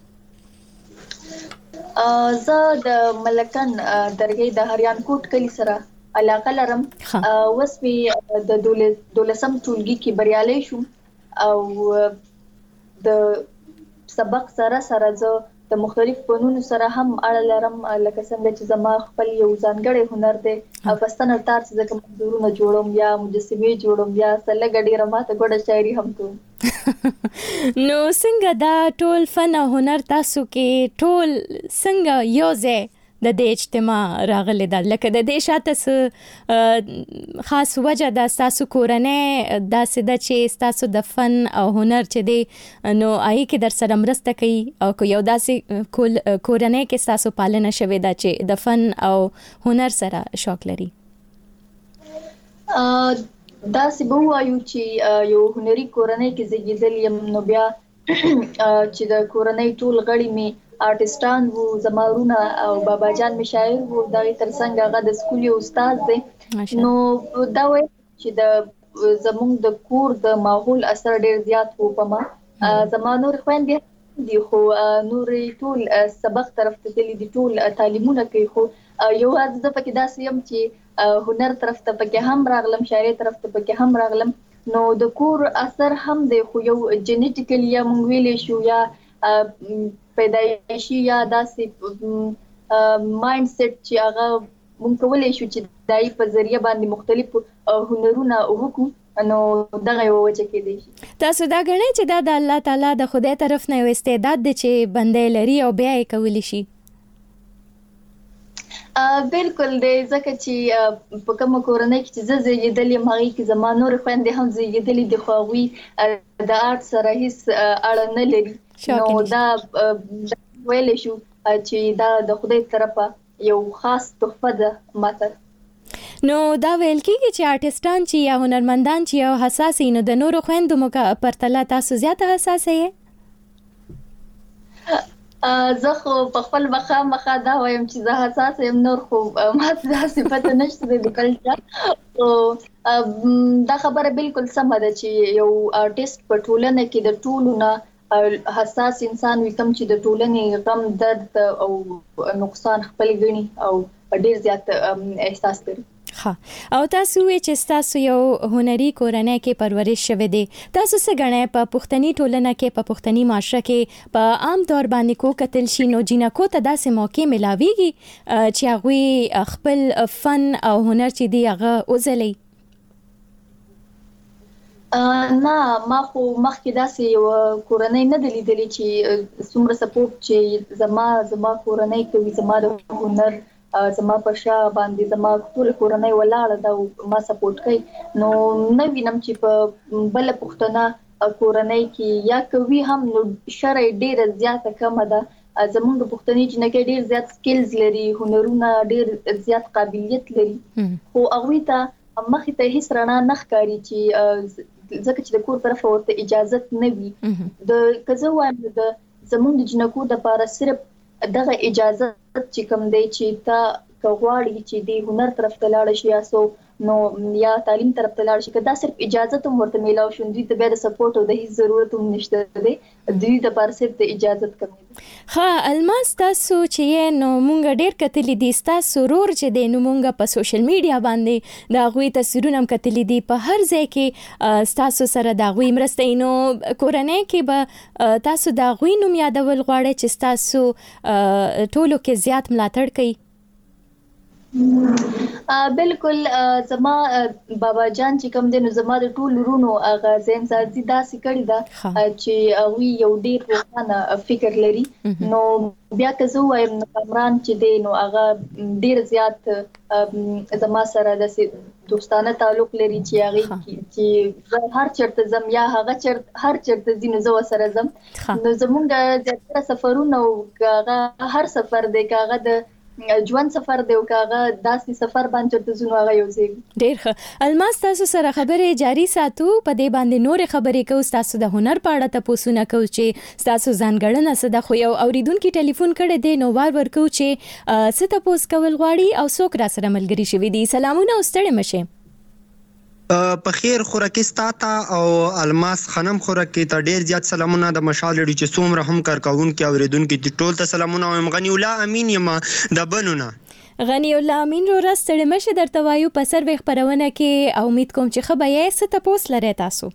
Speaker 21: زه د ملکن درګې د هریان کوټ کلی سره علاقه لرم. وسوي د دولسم ټولګي کې بریالي شوم او د سبق سره سره زه د مختلف فنونو سره هم اړه لرم لکه څنګه چې زما خپل یو ځانګړی هنر دی. افستان تار چې کوم منظورونه جوړوم یا مجسمه جوړوم یا سلګ ډیره ماته ګوډه شاعري هم کوم.
Speaker 20: نو څنګه دا ټول فن او هنر تاسو کې ټول څنګه یوځه د دې اجتماع راغلی ده؟ لکه د دې شاته خاص وجه د تاسو کورنۍ داسې ده چې تاسو د فن او هنر چې دی نو آی کې در سره مرسته کوي او یو داسې کورنۍ کې تاسو پالنه شوې ده چې د فن او هنر سره شوق لري؟
Speaker 21: دا سی به وایو چې یو هنري کورنۍ کې زیږیدل یم. نو بیا چې د کورنۍ ټول غړي می آرټستان وو، زمارونه او بابا جان می شاعر وو. دا ترڅنګ هغه د سکولي استاد دی. نو دا وایي چې د زموږ د کور د ماحول اثر ډیر زیات وو په ما. زمانور خويندې دي خو نور ټول سبق طرف ته دي ټول تعلیمونه کوي. خو یو ځل د پکې داسې يم چې هنر طرف ته پکې هم راغلم، شاعري طرف ته پکې هم راغلم. نو د کور اثر هم دی خو یو جنټیکلی یا مونږ ویلې شو یا پیدایشي یا داسې مایند سیټ چې هغه مونږ کولای شو چې دای په ذریعہ باندې مختلف هنرونه وکړو. نو دغه یو وجه کې دی.
Speaker 20: تاسو دا غواړئ چې دا د الله تعالی د خدای طرف نه یو استعداد دی چې بندې لري او بیا یې کولی شي؟
Speaker 21: بالکل دی، ځکه چې په کوم کورنۍ کې چې زه زیږیدلې یم هغې کې زما نورې خویندې هم زیږیدلې دي خو هغوی د آرټ سره هیڅ اړه نه لري. نو دا ویلی شو چې دا د خدای طرفه یو خاص تحفه ده ماته.
Speaker 20: نو دا ویل کېږي چې آرټسټان چې یا هنرمندان چې یو حساس نو د نورو خویندو پرتله تاسو زیاته حساسه یې؟
Speaker 21: زه خو په خپل مخه مخه دا وایم چې زه حساس یم، نور خو ماته داسې پته نشته د بل چا. دا خبره بالکل سمه ده چې یو آرټسټ په ټولنه کې د ټولو نه حساس انسان وي کوم چې د ټولنې غم درد او نقصان خپل غني او ډیر زیات احساس کوي.
Speaker 20: ها او تاسو وی چې تاسو یو هنري کورنۍ کې پرورش شوه دي، تاسو څه غنئ په پښتني ټولنه کې په پښتني معاشره کې په عام طور باندې کو قتل شي نو جنکو ته داسې موقع ملاويږي چې هغه خپل فن او هنر چې دی هغه وزلي؟
Speaker 21: نه ما خو مخکې داسې یو کورنۍ نه دلیدلې چې څومره سپورټ چې زما زما کورنۍ کوي، زما د هنر زما په شا باندې زما ټول کورنۍ ولاړه ده ما سپورټ کوي. نو نه وینم چې په بل پښتنه کورنۍ کې یا کوي هم نو شرع ډیره زیاته کم ده. زموږ د پښتني جنکې ډیر زیات سکلز لري، هنرونه ډیر زیات قابلیت لري، خو هغه ته مخې ته هیڅ رڼا نه ښکاري چې ځکه چې د کور طرف ورته اجازه نه وي. د کزه وایم د زموږ د جنکو د لپاره صرف دغه اجازه چې کوم دی چې تا کغواړي چې د هنر طرف ته لاړ شي یا سو نو یا تعلیم طرف ته لاړ شي کدا صرف اجازه ته ورته میلاو شون دي ته به سپورټ او د هیڅ ضرورت هم نشته دی دوی د پر صرف د اجازه کم دي.
Speaker 20: ها الماس تاسو چې نو مونږ ډیر کتلې دي تاسو رور چې د نو مونږ په سوشل میډیا باندې دا غوي تصویرونه هم کتلې دي په هر ځای کې تاسو سره دا غوي مرسته نو کورنۍ کې به تاسو دا غوي نوم یادول غواړئ چې تاسو ټولو کې زیات ملاتړ کوي؟
Speaker 21: بالکل زما بابا جان چې کوم دین زما د ټول ورونو اغه زم سازي داسې کړی دا چې وی یو ډیر روښانه فکر لري. نو بیا که زه وایم کامران چې دی نو هغه ډیر زیات زما سره د دوستانه تعلق لري چې هغه چې هر چرته زم یا هغه چرته هر چرته زینو زو سره زم. نو زمونږ د زیاتره سفرونه او هر سفر دی کاغه د ژوند سفر دی او کاغه داسې سفر باندې د زونو هغه یو ځای.
Speaker 20: ډیر ښه الماس تاسو سره خبرې جاری ساتو په دې باندې نور خبرې کوو تاسو د هنر په اړه تاسو نه کوو چې تاسو ځانګړنه څه د خو یو اوریدونکو ټلیفون کړي دی نو وار ورکو چې څه تاسو کول غواړي او څوک را سره ملګری شوی دی. سلامونه او ستړي مشه.
Speaker 2: په خیر خورکستا تا او الماس خنم خورکی ته ډیر زیات سلامونه د مشال لري چې څومره هم کار کوون کې اوریدونکو ته ټول ته سلامونه او غنی الله امین یم د بنونه.
Speaker 20: غنی الله امین رو راستړی مشه درته وایو په سروې خبرونه کې او امید کوم چې خبرې ست تاسو لري تاسو.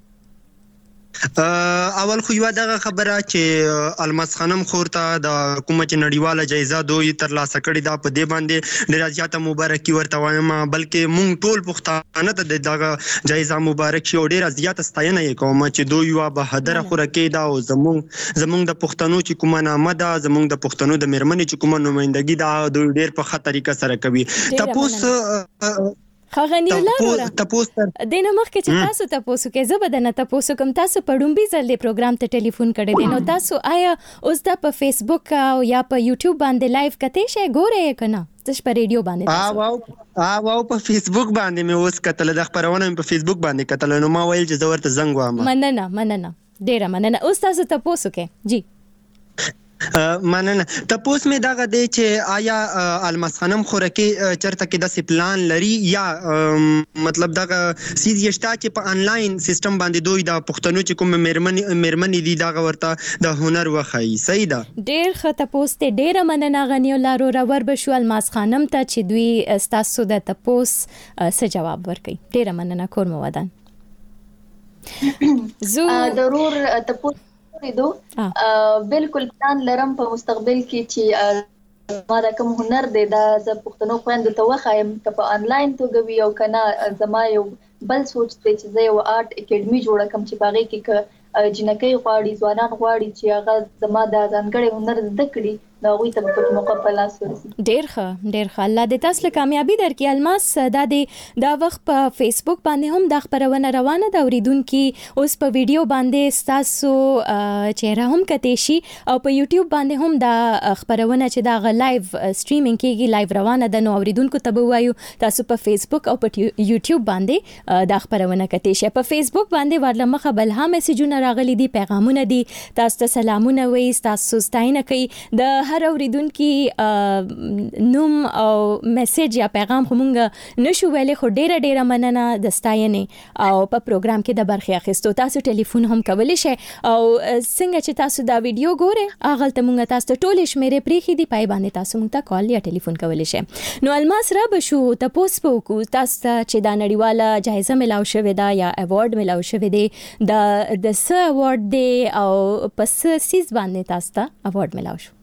Speaker 2: اول خو یو دغه خبره چې الماس خانم خورته د حکومت نړیواله جایزه دوی تر لاسه کړې ده په دې باندې ډیره زیاته مبارکي ورته وایم بلکې مونږ ټول پښتانه ته دغه جایزه مبارک شي او ډیره زیاته ستاینه یې کوم چې دوی یو بهادر خورکی ده او زمونږ زمونږ د پښتنو چې کومه نامه ده زمونږ د پښتنو د میرمنې چې کومه نمائندګي ده دوی ډیر په ښه طریقه سره کوي. تاسو
Speaker 20: خغنی الله تاسو دینه مخکې چې تاسو تاسو کې زبدنه تاسو کوم تاسو پړومبي ځل پروګرام ته ټلیفون کړی دی نو تاسو آیا اوس د په فیسبوک او یا په یوټیوب باندې لایو کته شي ګورئ کنه تاسو په ریډیو باندې
Speaker 2: تاسو ا واو په فیسبوک باندې مې اوس کتل د خبرونه په فیسبوک باندې کتل نو ما ویل چې زورته زنګ وامه
Speaker 20: مننه مننه ډیره مننه اوس تاسو تاسو کې جی
Speaker 2: مننه. تاسو مې دغه دی چې آیا الماس خانم خورکی چرته کې د پلان لري یا مطلب دغه سیز یشتا چې په انلاین سیستم باندې دوی د پښتنو چې کوم میرمنې میرمنې دي دغه ورته د هنر وخی صحیح ده.
Speaker 20: ډیر ښه تاسو ته ډیره مننه غنی الله رو راور بشو الماس خانم ته چې دوی تاسو د تاسو څه جواب ورکړي. ډیره مننه کور مو ودان.
Speaker 21: زو ضرور تاسو دو بالکل پلان لرم په مستقبل کې چې ما د کوم هنر دی دا د پښتنو خويندو ته وخایم که په انلاین توګه وي او کنه زما یو بل سوچ دی چې زه یو آرټ اکیډمي جوړه کوم چې باغې کې جنکې غواړي ځوانان غواړي چې هغه زما د ځانګړي هنر زده کړي نو غوي ته په موقع په لاس ورسي.
Speaker 20: ډیر ښه ډیر ښه الله دې تاسو له کامیابی درکړي. الماس دا دې دا وخت په فیسبوک باندې هم د خبرونه روانه ده اوریدونکو اوس په ویډیو باندې تاسو چهره هم کتې شي او په یوټیوب باندې هم دا خبرونه چې دا لایو سټریمینګ کیږي لایو روانه ده نو اوریدونکو ته وایو تاسو په فیسبوک او په یوټیوب باندې دا خبرونه کتې شي. په فیسبوک باندې ورلمخه بل هم میسجونه راغلي دي پیغامونه دي تاسو ته سلامونه وایي تاسو ستاینه کوي د هر اوریدونکو نوم او میسج یا پیغام همونګه نشو ویلې، خو ډیره ډیره مننه د ستاینې او په پروګرام کې د برخې اخیستو. تاسو ټلیفون هم کولی شئ او څنګه چې تاسو دا ویډیو ګورئ هغه ته مونږ تاسو ته ټولې شمیرې پریښې دي، پای باندې تاسو مونږ ته کال یا ټلیفون کولی شئ. نو الماس را بشو تاسو په کو تاسو ته چې دا نړیواله جایزه ملاو شوې ده یا ایوارډ ملاو شوې دی، د د س ایوارډ دی او پس سیز باندې تاسو ته ایوارډ ملاو شو؟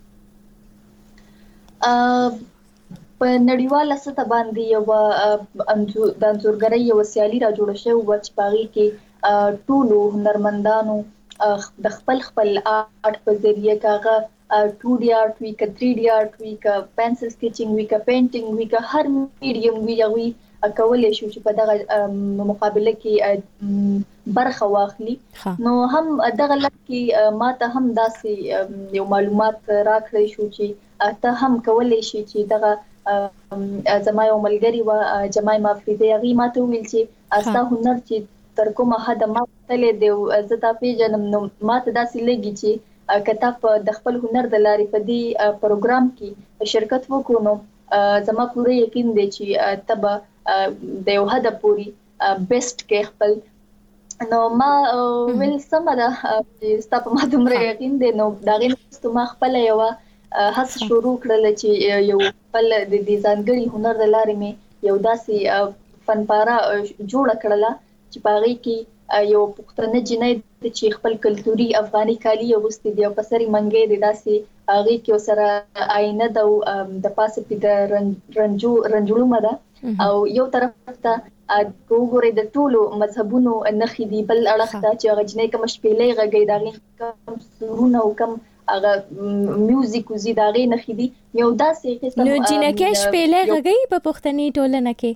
Speaker 21: په نړیواله سطح باندې یو انځور د انځورګرۍ یو سیالي را جوړه شوې و چې پاغي کې ټولو هنرمندانو د خپل خپل آرټ په ذریعہ کاغه ټو ډي آرټ وی ک تھری ډي آرټ وی ک پنسل سکیچینګ وی ک پینټینګ وی ک هر میډیم وی یوي کولای شو چې په دغه مقابله کې برخه واخلي. نو هم دغه لکه ماته هم داسې یو معلومات راکړی شو چې ته هم کولای شي چې دغه زما یو ملګری و جمای مافریدی هغه ماته ویل چې استا هنر چې تر کومه حد ما تلې دی زه تا پیژنم، نو ماته داسې لګي چې کتاب د خپل هنر د لارې په دې پروګرام کې شرکت وکړو نو زما پوره یقین دی چې تبه د یو حد پوري بیسټ کې خپل نو ما ویل سمره چې ستاسو ما دومره یقین دی. نو دا غي نو ما خپل یو هڅه شروع کړل چې یو خپل د دې ځانګړي هنر د لارې مې یو داسې فنپاره جوړ کړل چې پاغي کې یو پښتنه جنۍ چې خپل کلتوري افغاني کالي وغوستي دی او په سری منګې د داسې هغه کې سره آینه د پاسه په د رنجو رنجلو مده او یو طرف ته وګورئ د ټولو مذهبونو نخې دی، بل اړخ ته چې هغه جنۍ کوم شپېلې غږی داغي کم سرونه او کم هغه میوزیک وزي داغي نخې دی یو داسې قسم.
Speaker 20: نو جنکه شپېلې غږی په پښتني ټولنه کې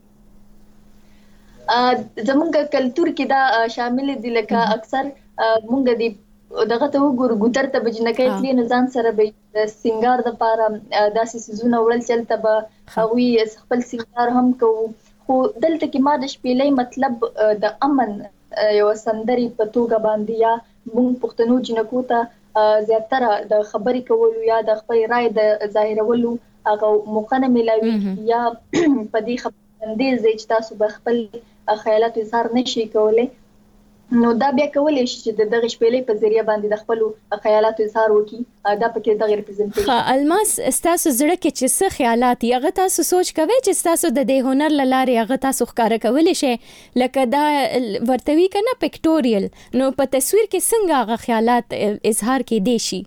Speaker 21: زمونږ کلتور کې دا شامل دي، لکه اکثر مونږ دی دغه ته وګورو ګوتر ته بجنکې تلې نه ځان سره به سنگار د پاره داسې سيزونه وړل چلته به خوي خپل سنگار هم کوو. خو دلته کې ما د شپېلې مطلب د امن یو سندري په توګه باندې یا مونږ پښتنو جنکو ته زیاتره د خبرې کولو یا د خپل رائے د ظاهرولو هغه موقع نه ملوي یا په دې خبرندې چې تاسو به خپل خیالات اظهار نشي کولای، نو دا بیا کولای شي چې د دغه شپېلې په ذریعہ باندې د خپل خیالات اظهار وکړي. دا پکې د ریپرزنټیشن
Speaker 20: ها الماس تاسو زړه کې چې څه خیالات یغه تاسو سوچ کوي چې تاسو د دې هنر لاره یغه تاسو ښکارا کولای شي لکه دا ورتوي کنه پکټوریل، نو په تصویر کې څنګه هغه خیالات اظهار کې دي شي؟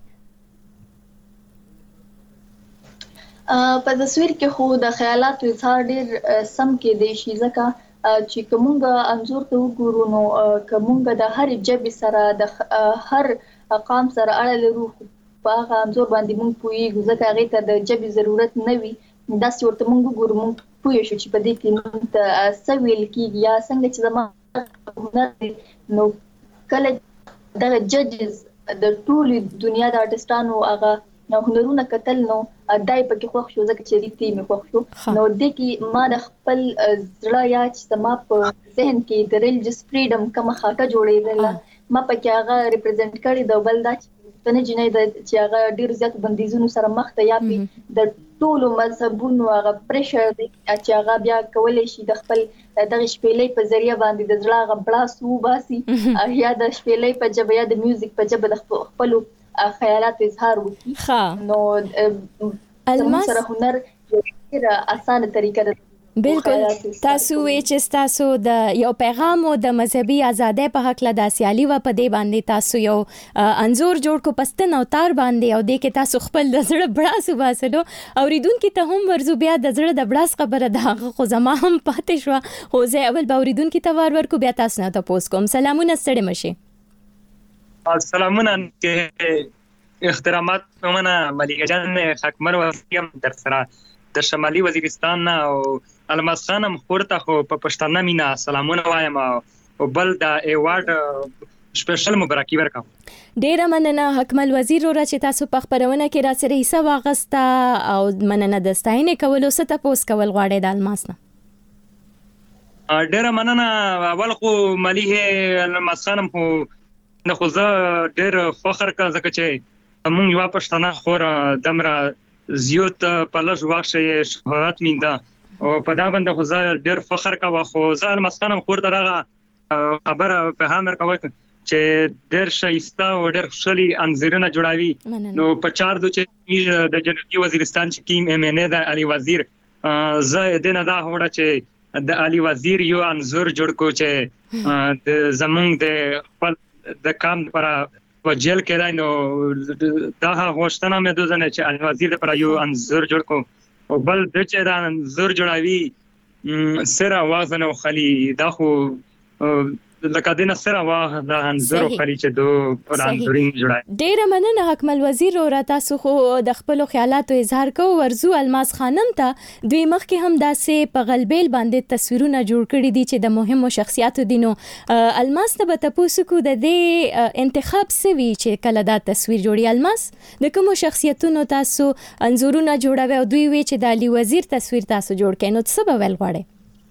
Speaker 21: په تصویر کې خو د خیالات اظهار ډیر سم کې دي شي ځکه چې کومه انځور ته وګورو نو کومه د هر جبه سره د هر قام سره اړه لرو، په هغه انځور باندې مونږ پوي ځکه هغه ته د جبه ضرورت نه وي. دا چې ورته مونږ وګورو مونږ پوي شو چې په دې کې مونږ ته سویل کیږي یا څنګه چې زموږ نو کله د ججز د ټول دنیا د آرټستانو هغه نو هنرونه کتل نو دای په کې خوښ شو ځکه چې ریتي مې خوښ شو. نو د کې ما د خپل زړه یا چې ما په ذهن کې د ریلیجس فریډم کوم خاطه جوړېدل ما په کې هغه ریپرزینټ کړی د بل دا چې نه جنې د چې هغه ډیر زیات بندیزونو سره مخ ته یا د ټولو مذهبونو هغه پریشر دی چې هغه بیا کولای شي د خپل دغه شپېلې په ذریعہ باندې د زړه هغه بلاس وباسي یا د شپېلې په جبه یا د میوزیک په جبه د خپل خیالات اظهار وکړي. نو الماس سره هنر ډیره اسانه طریقه ده.
Speaker 20: بالکل تاسو وی چې تاسو د یو پیغام او د مذهبي ازادۍ په حق له داسيالي و په دې باندې تاسو یو انزور جوړ کو پستن او تار باندې او د کې تاسو خپل د زړه بړاس وباسلو او ریدونکو ته هم ورزو بیا د زړه د بړاس خبره ده خو زما هم پاتې شو. خو زه اول باوریدونکو ته ور ورکو بیا تاسو نه تاسو کوم سلامونه ستړي مشي.
Speaker 4: سلامونه کې احترامات ومنه ملکه جان حکمر وسیم در سره د شمالي وزیرستان او الماس خانم خورته خو په پښتانه مینا سلامونه وایم او بل د ایوارډ سپیشل مبارکي ورکوم.
Speaker 20: ډیره مننه حکمل وزیر ورته چې تاسو په خبرونه کې را سره حصہ واغستا او مننه د ستاینې کولو ست پوس کول غواړي د الماس نه.
Speaker 4: ډیره مننه. اول خو ملي الماس خانم خو نه خو زه ډېر فخر کوم ځکه چې مونږ یو پښتنه خور دمره زیات په لږ وخت کې شهرت مینده او په دا باندې خو زه ډېر فخر کوم خو زه المسخنم خور دغه خبره په هامر کوي چې ډېر شایسته او ډېر خوشالي انځورونه جوړاوي نو په چار دو چې د جنوبي وزیرستان چې کیم ام ان ا د علي وزیر زه د نه دا هوړه چې د علي وزیر یو انځور جوړ کو چې د زمونږ د خپل د کام پر په جیل کې راي نو دا غوښتنه مې دوزنه چې علي وزیر پر یو انځور جوړ کو او بل د چې دا انځور جوړاوي سره وازنه او خلی دا خو لکه دینه سره واه د انځور خلی چې دو پر انځورین جوړای
Speaker 20: ډیر مننه حکمل وزیر او تاسو خو د خپل خیالاتو اظهار کو ورزو الماس خانم ته دوی مخ کې هم داسې په غلبیل باندې تصویرونه جوړ کړي دي چې د مهمو شخصیاتو دینو الماس ته به تاسو کو د دې انتخاب سوي چې کله دا تصویر جوړي الماس د کوم شخصیتونو تاسو انځورونه جوړوي او دوی وی چې د علي وزیر تصویر تاسو جوړ کړئ نو څه به ول غواړي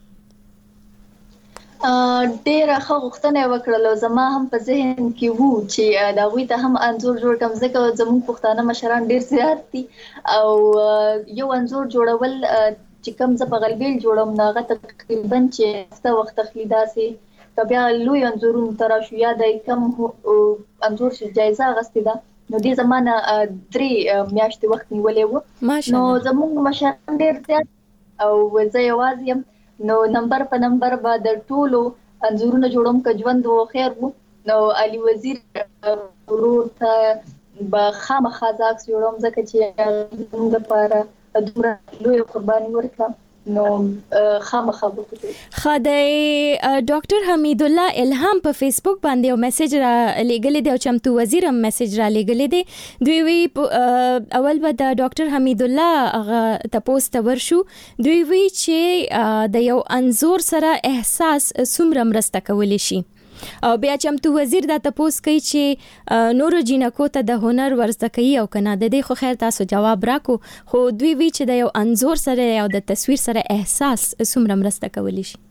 Speaker 21: ډیره ښه غوښتنه وکړله زما هم په ذهن کې وو چې دا غوي ته هم انځور جوړ کوم ځکه زموږ پښتانه مشران ډیر زیات دي او یو انځور جوړول چې کوم ز په غلبیل جوړم ناغه تقریبا چې څه وخت تخلیدا سي کبیا لوی انځورون تر شو یاد کم انځور چې جایزه غستې ده نو دې زمانه درې میاشتې وخت نیولې وو نو زموږ مشران ډیر زیات او زه یوازې نو نمبر په نمبر به د ټولو انځورونه جوړوم که ژوند و خیر وو نو علي وزیر ورور ته به خامخا عکس جوړوم ځکه چې موږ لپاره دومره لوی قرباني ورکړه نو خامخا وکړه
Speaker 20: خدای ډاکټر حمید الله الهام په فیسبوک باندې یو میسج را لګلې دی او چمتو وزیر هم میسج را لګلې دی دوی وی اول به د ډاکټر حمید الله هغه تاسو ته ورشو دوی وی چې د یو انزور سره احساس څومره مرسته کولی شي او بیا چمتو وزیر دا تاسو کوي چې نورو جنکو ته د هنر ورزده کوي او کنه د دې خو خیر تاسو جواب راکو خو دوی وی چې د یو انزور سره او د تصویر سره احساس څومره مرسته کولی شي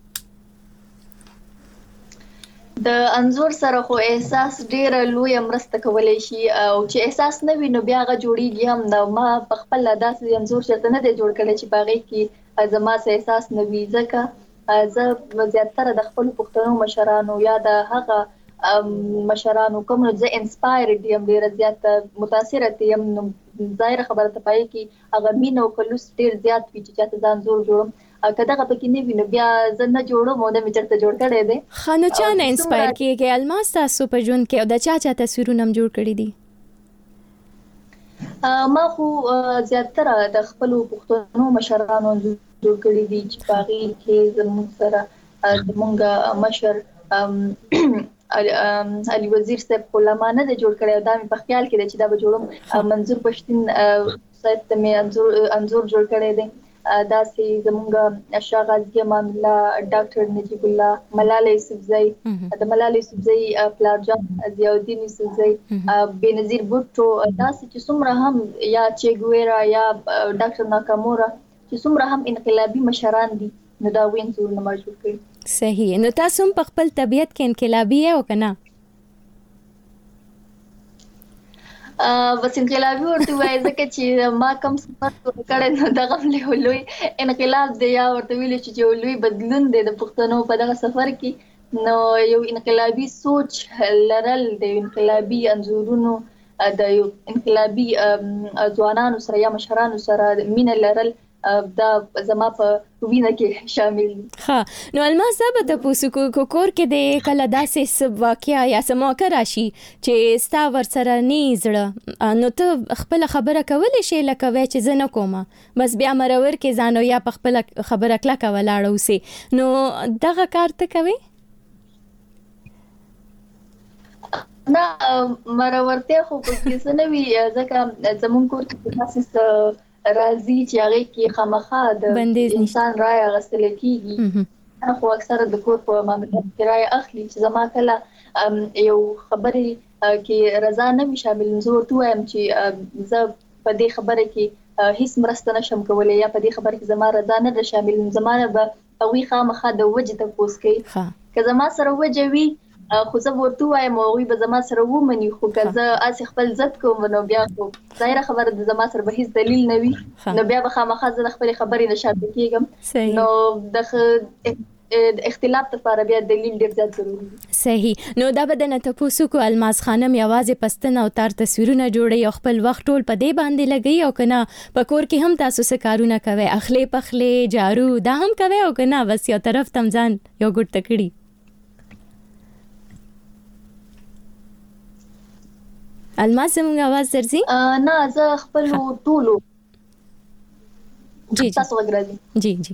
Speaker 21: د انزور سره خو احساس ډیر لوی مرسته کولی شي او چې احساس نه وي نو بیا غا جوړیږي هم نو ما په خپل داسې انزور چرته نه دی جوړ کړی چې باغې کې زما سه احساس نه وي ځکه زه زیاتره د خپل پښتنو مشرانو یا د هغه مشرانو کوم زه انسپایر دیم ډیر زیات متاثر دیم ظاهر خبره ته پای کی هغه مینو کلوس ډیر زیات وی چې چاته ځان زور جوړم کداغه پکې نه وینم بیا زه نه جوړم او د میچرته جوړ کړی دی
Speaker 20: خانو چا نه انسپایر کیږي الماس تاسو په ژوند کې او د چا چا تصویرونه جوړ کړی دي
Speaker 21: ما خو زیاتره د خپل پښتنو مشرانو جوړ کړی دي چې باغی کې زموږ سره زموږ مشر علي وزیر صاحب علماء نه جوړ کړی دا په خیال کې چې دا به جوړم منظور پښتين صاحب ته مې انزور انزور جوړ کړی دی دا سي زموږ شاغازي امام الله ډاکټر نجیب الله ملالۍ یوسفزۍ د ملالۍ یوسفزۍ پلارجان ضیاءالدین یوسفزۍ بنظیر بوټو دا چې څومره هم یا چې ګویرا یا ډاکټر ناکامورا چې څومره هم انقلابي مشران دي نو دا وین زور نه موجود کړي
Speaker 20: صحیح نو تاسو په خپل طبيعت کې انقلابي یو کنه
Speaker 21: بس انقلابي ورته وایي ځکه چې ما کوم سفر کړی نو دغه له لوی انقلاب دی یا ورته ویل چې لوی بدلون دی د پښتنو په دغه سفر کې نو یو انقلابي سوچ لرل د انقلابي انځورونو د یو انقلابي ځوانانو سره یا مشرانو سره مینه لرل دا زما په وینه کې شامل دي
Speaker 20: ها نو الماس به تاسو کو کور کې د کله داسې سب واقعیا یا سموکه راشي چې ستا ور سره نیزړه نو ته خپل خبره کولې شي لکه وای چې زنه کومه بس بیا مرور کې ځانو یا په خپل خبره کلا کولاړو سي نو دغه کار ته کوي
Speaker 21: نه مرورته خو په کې څه نه وی ځکه زمون کور کې تاسو راځي چې هغه کې خامخا د انسان رائے غسل کیږي خو اکثره د کور په معاملات کې رائے اخلي چې زما کله یو خبرې کې رضا نه وي شامل زه ورته وایم چې زه په دې خبره کې هیڅ مرسته نشم کولای یا په دې خبره کې زما رضا نه ده شامل زمانه به هغه خامخا د وجه ته پوس کوي که زما سره وجه وي خو زه ورته وایم هغوی به زما سره ومني خو که زه اسې خپل ضد کوم نو بیا خو ظاهره خبره ده زما سره به هیڅ دلیل نه وي نو بیا به خامخا زه د خپلې خبرې نه شاته کېږم نو دغه اختلاف لپاره بیا دلیل ډیر زیات ضروري دی.
Speaker 20: صحیح. نو دا به د نتپوسو کو الماس خانم یوازې پستن او تار تصویرونه جوړي او خپل وخت ټول په دې باندې لګي او کنه په کور کې هم تاسو څه کارونه کوي اخلي پخلي جارو دا هم کوي او کنه بس یو طرف تم ځان یو ګټ تکړي. الماس زموږ आवाज درځي؟
Speaker 21: نه زه خپل ټولو
Speaker 20: جی
Speaker 21: تاسو وګورئ.
Speaker 20: جی جی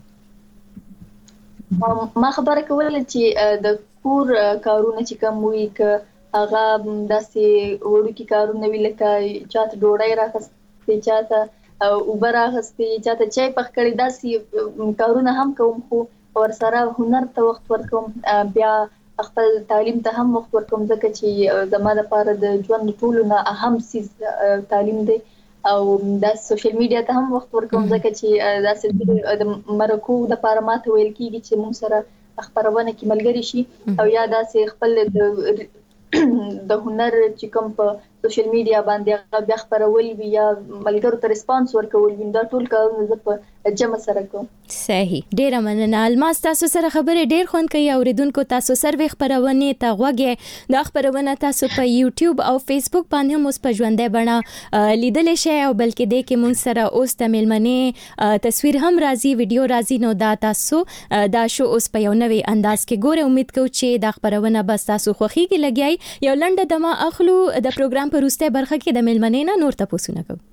Speaker 21: ما خبره کوله چې د کور کارونه چې کوم وي ک هغه داسې وړوکی کارونه وی لکه چاته ډوډۍ راخستې چاته اوبه راخستې چاته چای پخ کړی داسې کارونه هم کوم خو ورسره هنر ته وخت ورکوم بیا خپل تعلیم ته هم وخت ورکوم ځکه چې زما لپاره د ژوند ټولو نه اهم څیز تعلیم دی او د سوشل میډیا ته هم وخت ورکوم ځکه چې داسې د مرکو د لپاره ماته ویل کیږي چې موږ سره خبرونه کې ملګری شي او یا داسې خپل د د هنر چې کوم په سوشل میډیا باندې بیا خبرول وي یا ملګرو ته ریسپانس ورکول وي دا ټول کارونه زه په جمع سره کوم.
Speaker 20: صحیح. ډیره مننه. الماس تاسو سره خبرې ډیر خوند کوي اوریدونکو تاسو سروي خبرونه ته غوږی دا خبرونه تاسو په یوټیوب او فیسبوک باندې هم اوس په ژوندۍ بڼه لیدل شئ او بلکې د کې مون سره اوس د ملمنې تصویر هم راځي ویډیو راځي نو دا تاسو دا شو اوس په یو نوې انداز کې ګوره امید کوم چې دا خبرونه بس تاسو خوخيږي لګیای یو لنډه دمه اخلو د پروګرام په روسته برخه کې د ملمنې نه نور تاسو نه کوم.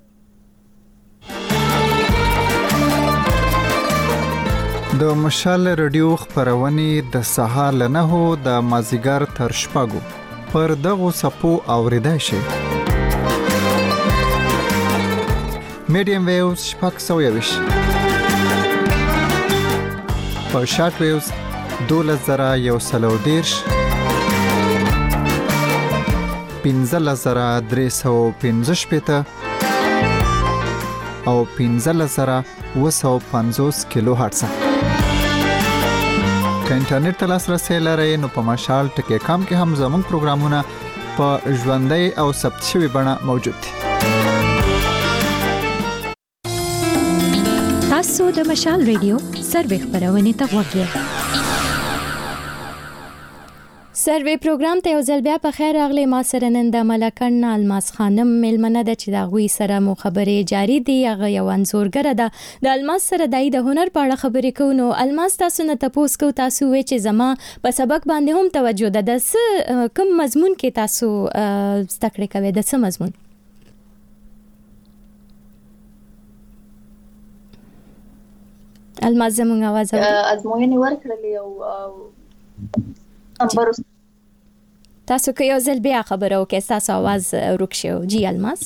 Speaker 5: د مشال رادیو خبرونه د سهار لنه هو د مازیګر تر شپږو پر دغه سپو اوریدای شي. میډیم ویوز شپږ سوه یوش په شارټ ویوز دولس زره یو سلو دیرش پنځلس زره درې سوه پنځه شپېته او پنځلس زره اوه سوه پنځوس کیلو هرتز. که انټرنیټ ته لاسرسی لرئ نو په مشال ټکی کام کې هم زموږ پروګرامونه په ژوندۍ او ثبت شوي بڼه موجود دي.
Speaker 20: تاسو د مشال ریډیو سروي خبرونه ته غوږی سروي پروګرام ته یو ځل بیا په خیر راغلی. ما سره نن د ملکن الماس خانم ملمنه د چې دا غوي سره مو خبرې جاری دي هغه یو انزورګره ده د الماس سره دای د هنر په اړه خبرې کوو. الماس تاسو نه تاسو کو تاسو وې چې زما په سبق باندې هم توجه ده د کوم مضمون کې تاسو زده کوي د څه مضمون؟ الماس زموږ आवाज
Speaker 21: ازموینه ورکړلې او امبر
Speaker 20: تاسو که یو ځل بیا خبرو کې تاسو आवाज ورک شو. جی الماس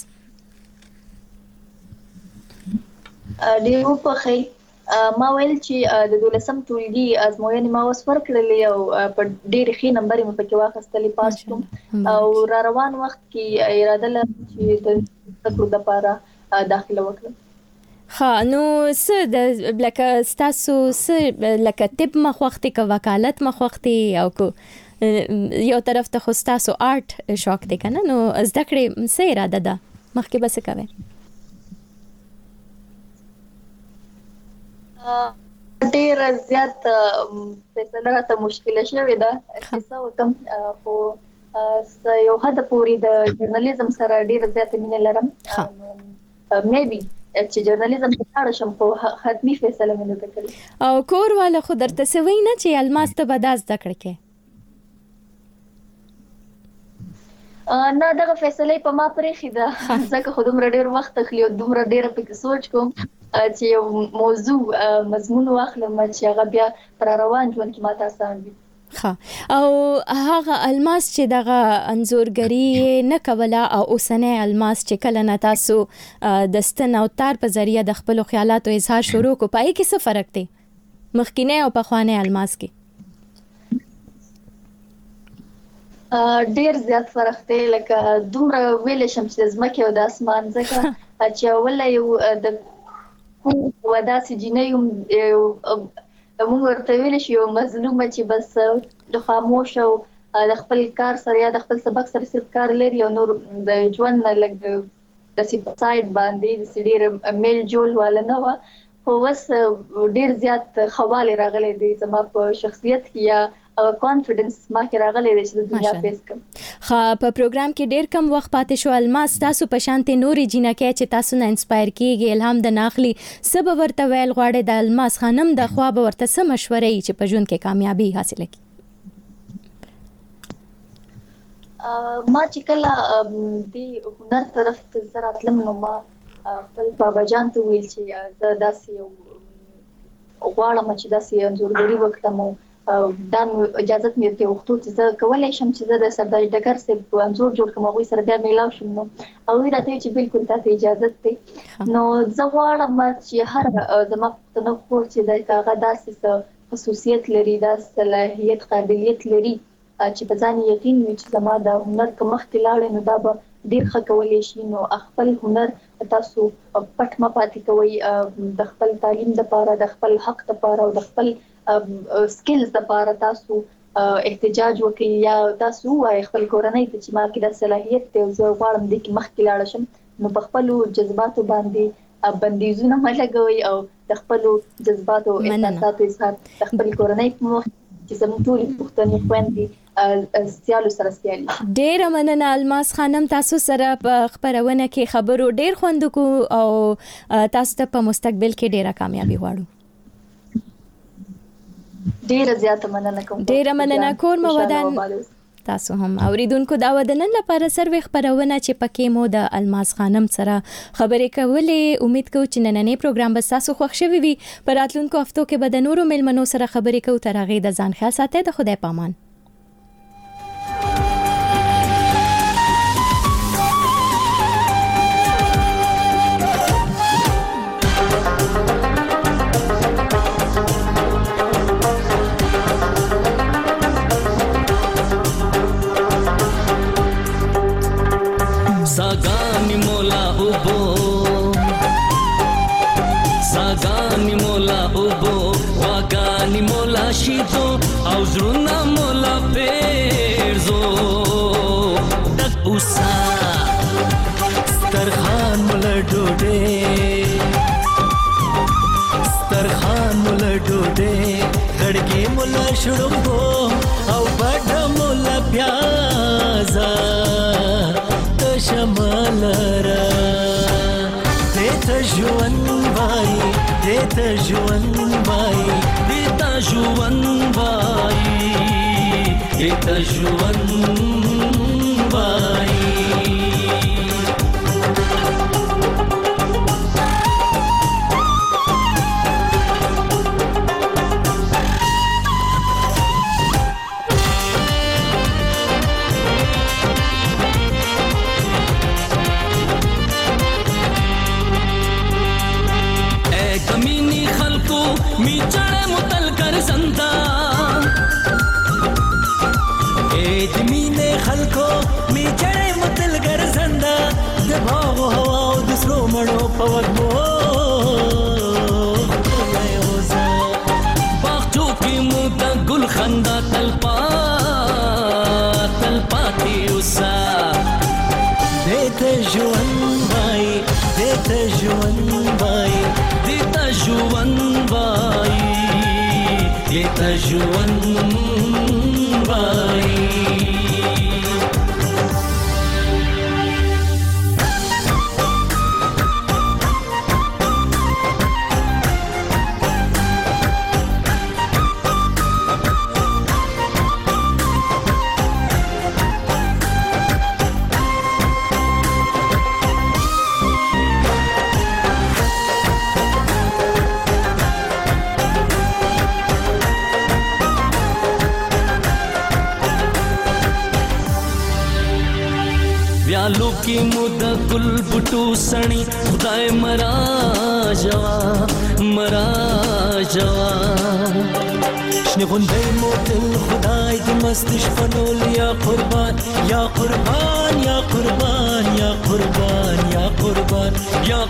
Speaker 21: ډیرو په خی ما ویل چې د دولسم ټولګي ازموینه ما وس ورکړلې او په ډیر ښه نمبر مې پکې واخیستلې پاس کوم او را روان وخت کې اراده لرم چې د تکړه د لپاره داخله وکړم.
Speaker 20: ها نو څه د لکه تاسو څه لکه طب مخوختي که وکالت مخوختي او کو یو طرف ته خو تاسو آرټ شوق دی کنه نو زده کړې څه اراده ده مخکې بس کوي؟
Speaker 21: ډیر زیات فیصله راته مشکله شوې ده چې څه وکم خو یو حد پورې د ژورنالیزم سره ډیر زیات مینه لرم میبي چې ژورنالیزم ته اړ شم خو حتمی فیصله مې نه کړې.
Speaker 20: او کور والا خو درته سوي نه چې الماس ته بداز دکړه کې
Speaker 21: نه دغه فیصله په ما پرې خیده ځکه خو دومره ډیر وخت تخلی او دومره ډیر پکې سوچ کوم چې یو موضوع مضمون واخلم چې هغه بیا پر روان ژوند کې ماته آسان وي.
Speaker 20: ها او هغه الماس چې دغه انزورګری نه کوله او اوسنه الماس چې کله نه تاسو د ستن او تار په ذریعہ د خپل خیالاتو اظهار شروع کو پای کې څه فرق دی مخکینه او پخوانه الماس کې؟
Speaker 21: ډیر زیات فرق دی لکه دومره ویل شم چې زمکه او د اسمان ځکه چې اول یو د وداسې جنیوم موږ ورته ویل شو مظلومه چې بس د خاموش او د خپل کار سره یا د خپل سبق سره صرف کار لري او نور د ژوند نه لګ د سایډ باندې د سړي میل جول ولا نه و خو وس ډیر زیات خواله راغلي دي زما په شخصیت کې یا کانفیډنس ما کې راغلي دي چې د دنیا فیس کوم.
Speaker 20: خا په پروګرام کې ډیر کم وخت پاتې شو. الماس تاسو په شانتي نوري جنکه چې تاسو نه انسپایر کیږي الهام د ناخلي سبب ورته ویل غواړي د الماس خانم د خوا به ورته سم مشورې چې په ژوند کې کامیابی حاصل کړي.
Speaker 21: ما چې کله د هنر طرف ته زرا تلم نو ما خپل بابا جان ته ویل چې دا داسې غواړم چې داسې انځورګري وکړم دا اجازه مې ته وختو چې زه کولای شم چې زه د سردار ډګر سره انځور جوړ کړم او سره بیا میلاو شم نو او راته چې بالکل تاسو اجازه ته نو زه غواړم چې هر زما په نو خو چې دا هغه داسې خصوصیت لري دا صلاحیت قابلیت لري چې په ځان یقین وي چې زما د هنر په مخ کې لاړ نو دا به ډیر ښه کولای شي. نو خپل هنر تاسو پټ ما پاتې کوي د خپل تعلیم لپاره د خپل حق لپاره او د خپل سکلز لپاره تاسو احتجاج وکړئ یا تاسو وايي خپل کورنۍ ته چې ما کې د صلاحیت ته زه غواړم د کې مخ کې لاړ شم نو په خپل جذباتو باندې بندیزونه ملګوي او د خپل جذباتو احساساتو اظهار د خپل کورنۍ په مخ چې زموږ ټول پښتني خويندې سیالو سره سیالي.
Speaker 20: ډیر مننه الماس خانم تاسو سره په خبرونه کې خبرو ډیر خوند کو او تاسو ته په مستقبل کې ډیره کامیابی غواړو.
Speaker 21: ډیره زیاته مننه کوم.
Speaker 20: ډیره مننه کور مو ودان تاسو هم اوریدونکو دا ودنن لپاره سروي خبرونه چې پکې مو د الماس خانم سره خبرې کولې. امید کوم چې نننې پروګرام به تاسو خوښ شوي وي. په راتلونکو هفتو کې به د نورو ملمنو سره خبرې کوو. تر هغه د ځان خیال ساتئ. د خدای پامان.
Speaker 3: सागानी मोला उबो सागानी मोला उबो वागानी मोला शीतो आउजरुना मोला पेरजो तक उसा स्तरखान मोला डोडे स्तरखान मोला डोडे गड़गे मोला शुड़ुंगो औ बड़ा मोला प्याजा شمالرا دیتا جوان بای دیتا جوان بای دیتا جوان بای دیتا جوان بای मी चढ़े मुतल कर संता एदमी ने खलको मी चढ़े मुतल कर संता दबाव हवा दूसरो मड़ो पवक बो बागचो की मुदा गुल खंदा तलपा तलपाती उसा देते जुवन भाई देते जुवन भाई देता जुवन भाई देता जुवन भाई व्यालो की मुदा गुल बुटू सणी खुदाए मरा जवा मरा जवा شنی غندی موتل خدای دی مستش فنول یا قربان یا قربان یا قربان یا قربان یا قربان یا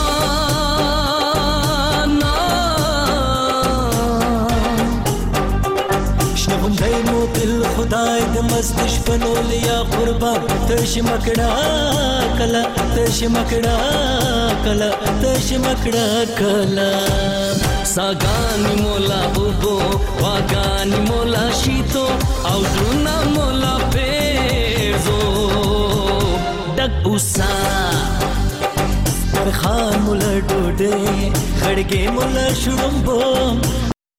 Speaker 3: قربان شنی غندی موتل خدای د مست شپنو لیا قربان تش مکړه کلا تش مکړه کلا تش مکړه کلا ساګانی مولا بوبو واګانی مولا شیتو او درنا مولا پیزو ډک اوسا خان مولا ډوډه خړګې مولا شړمبو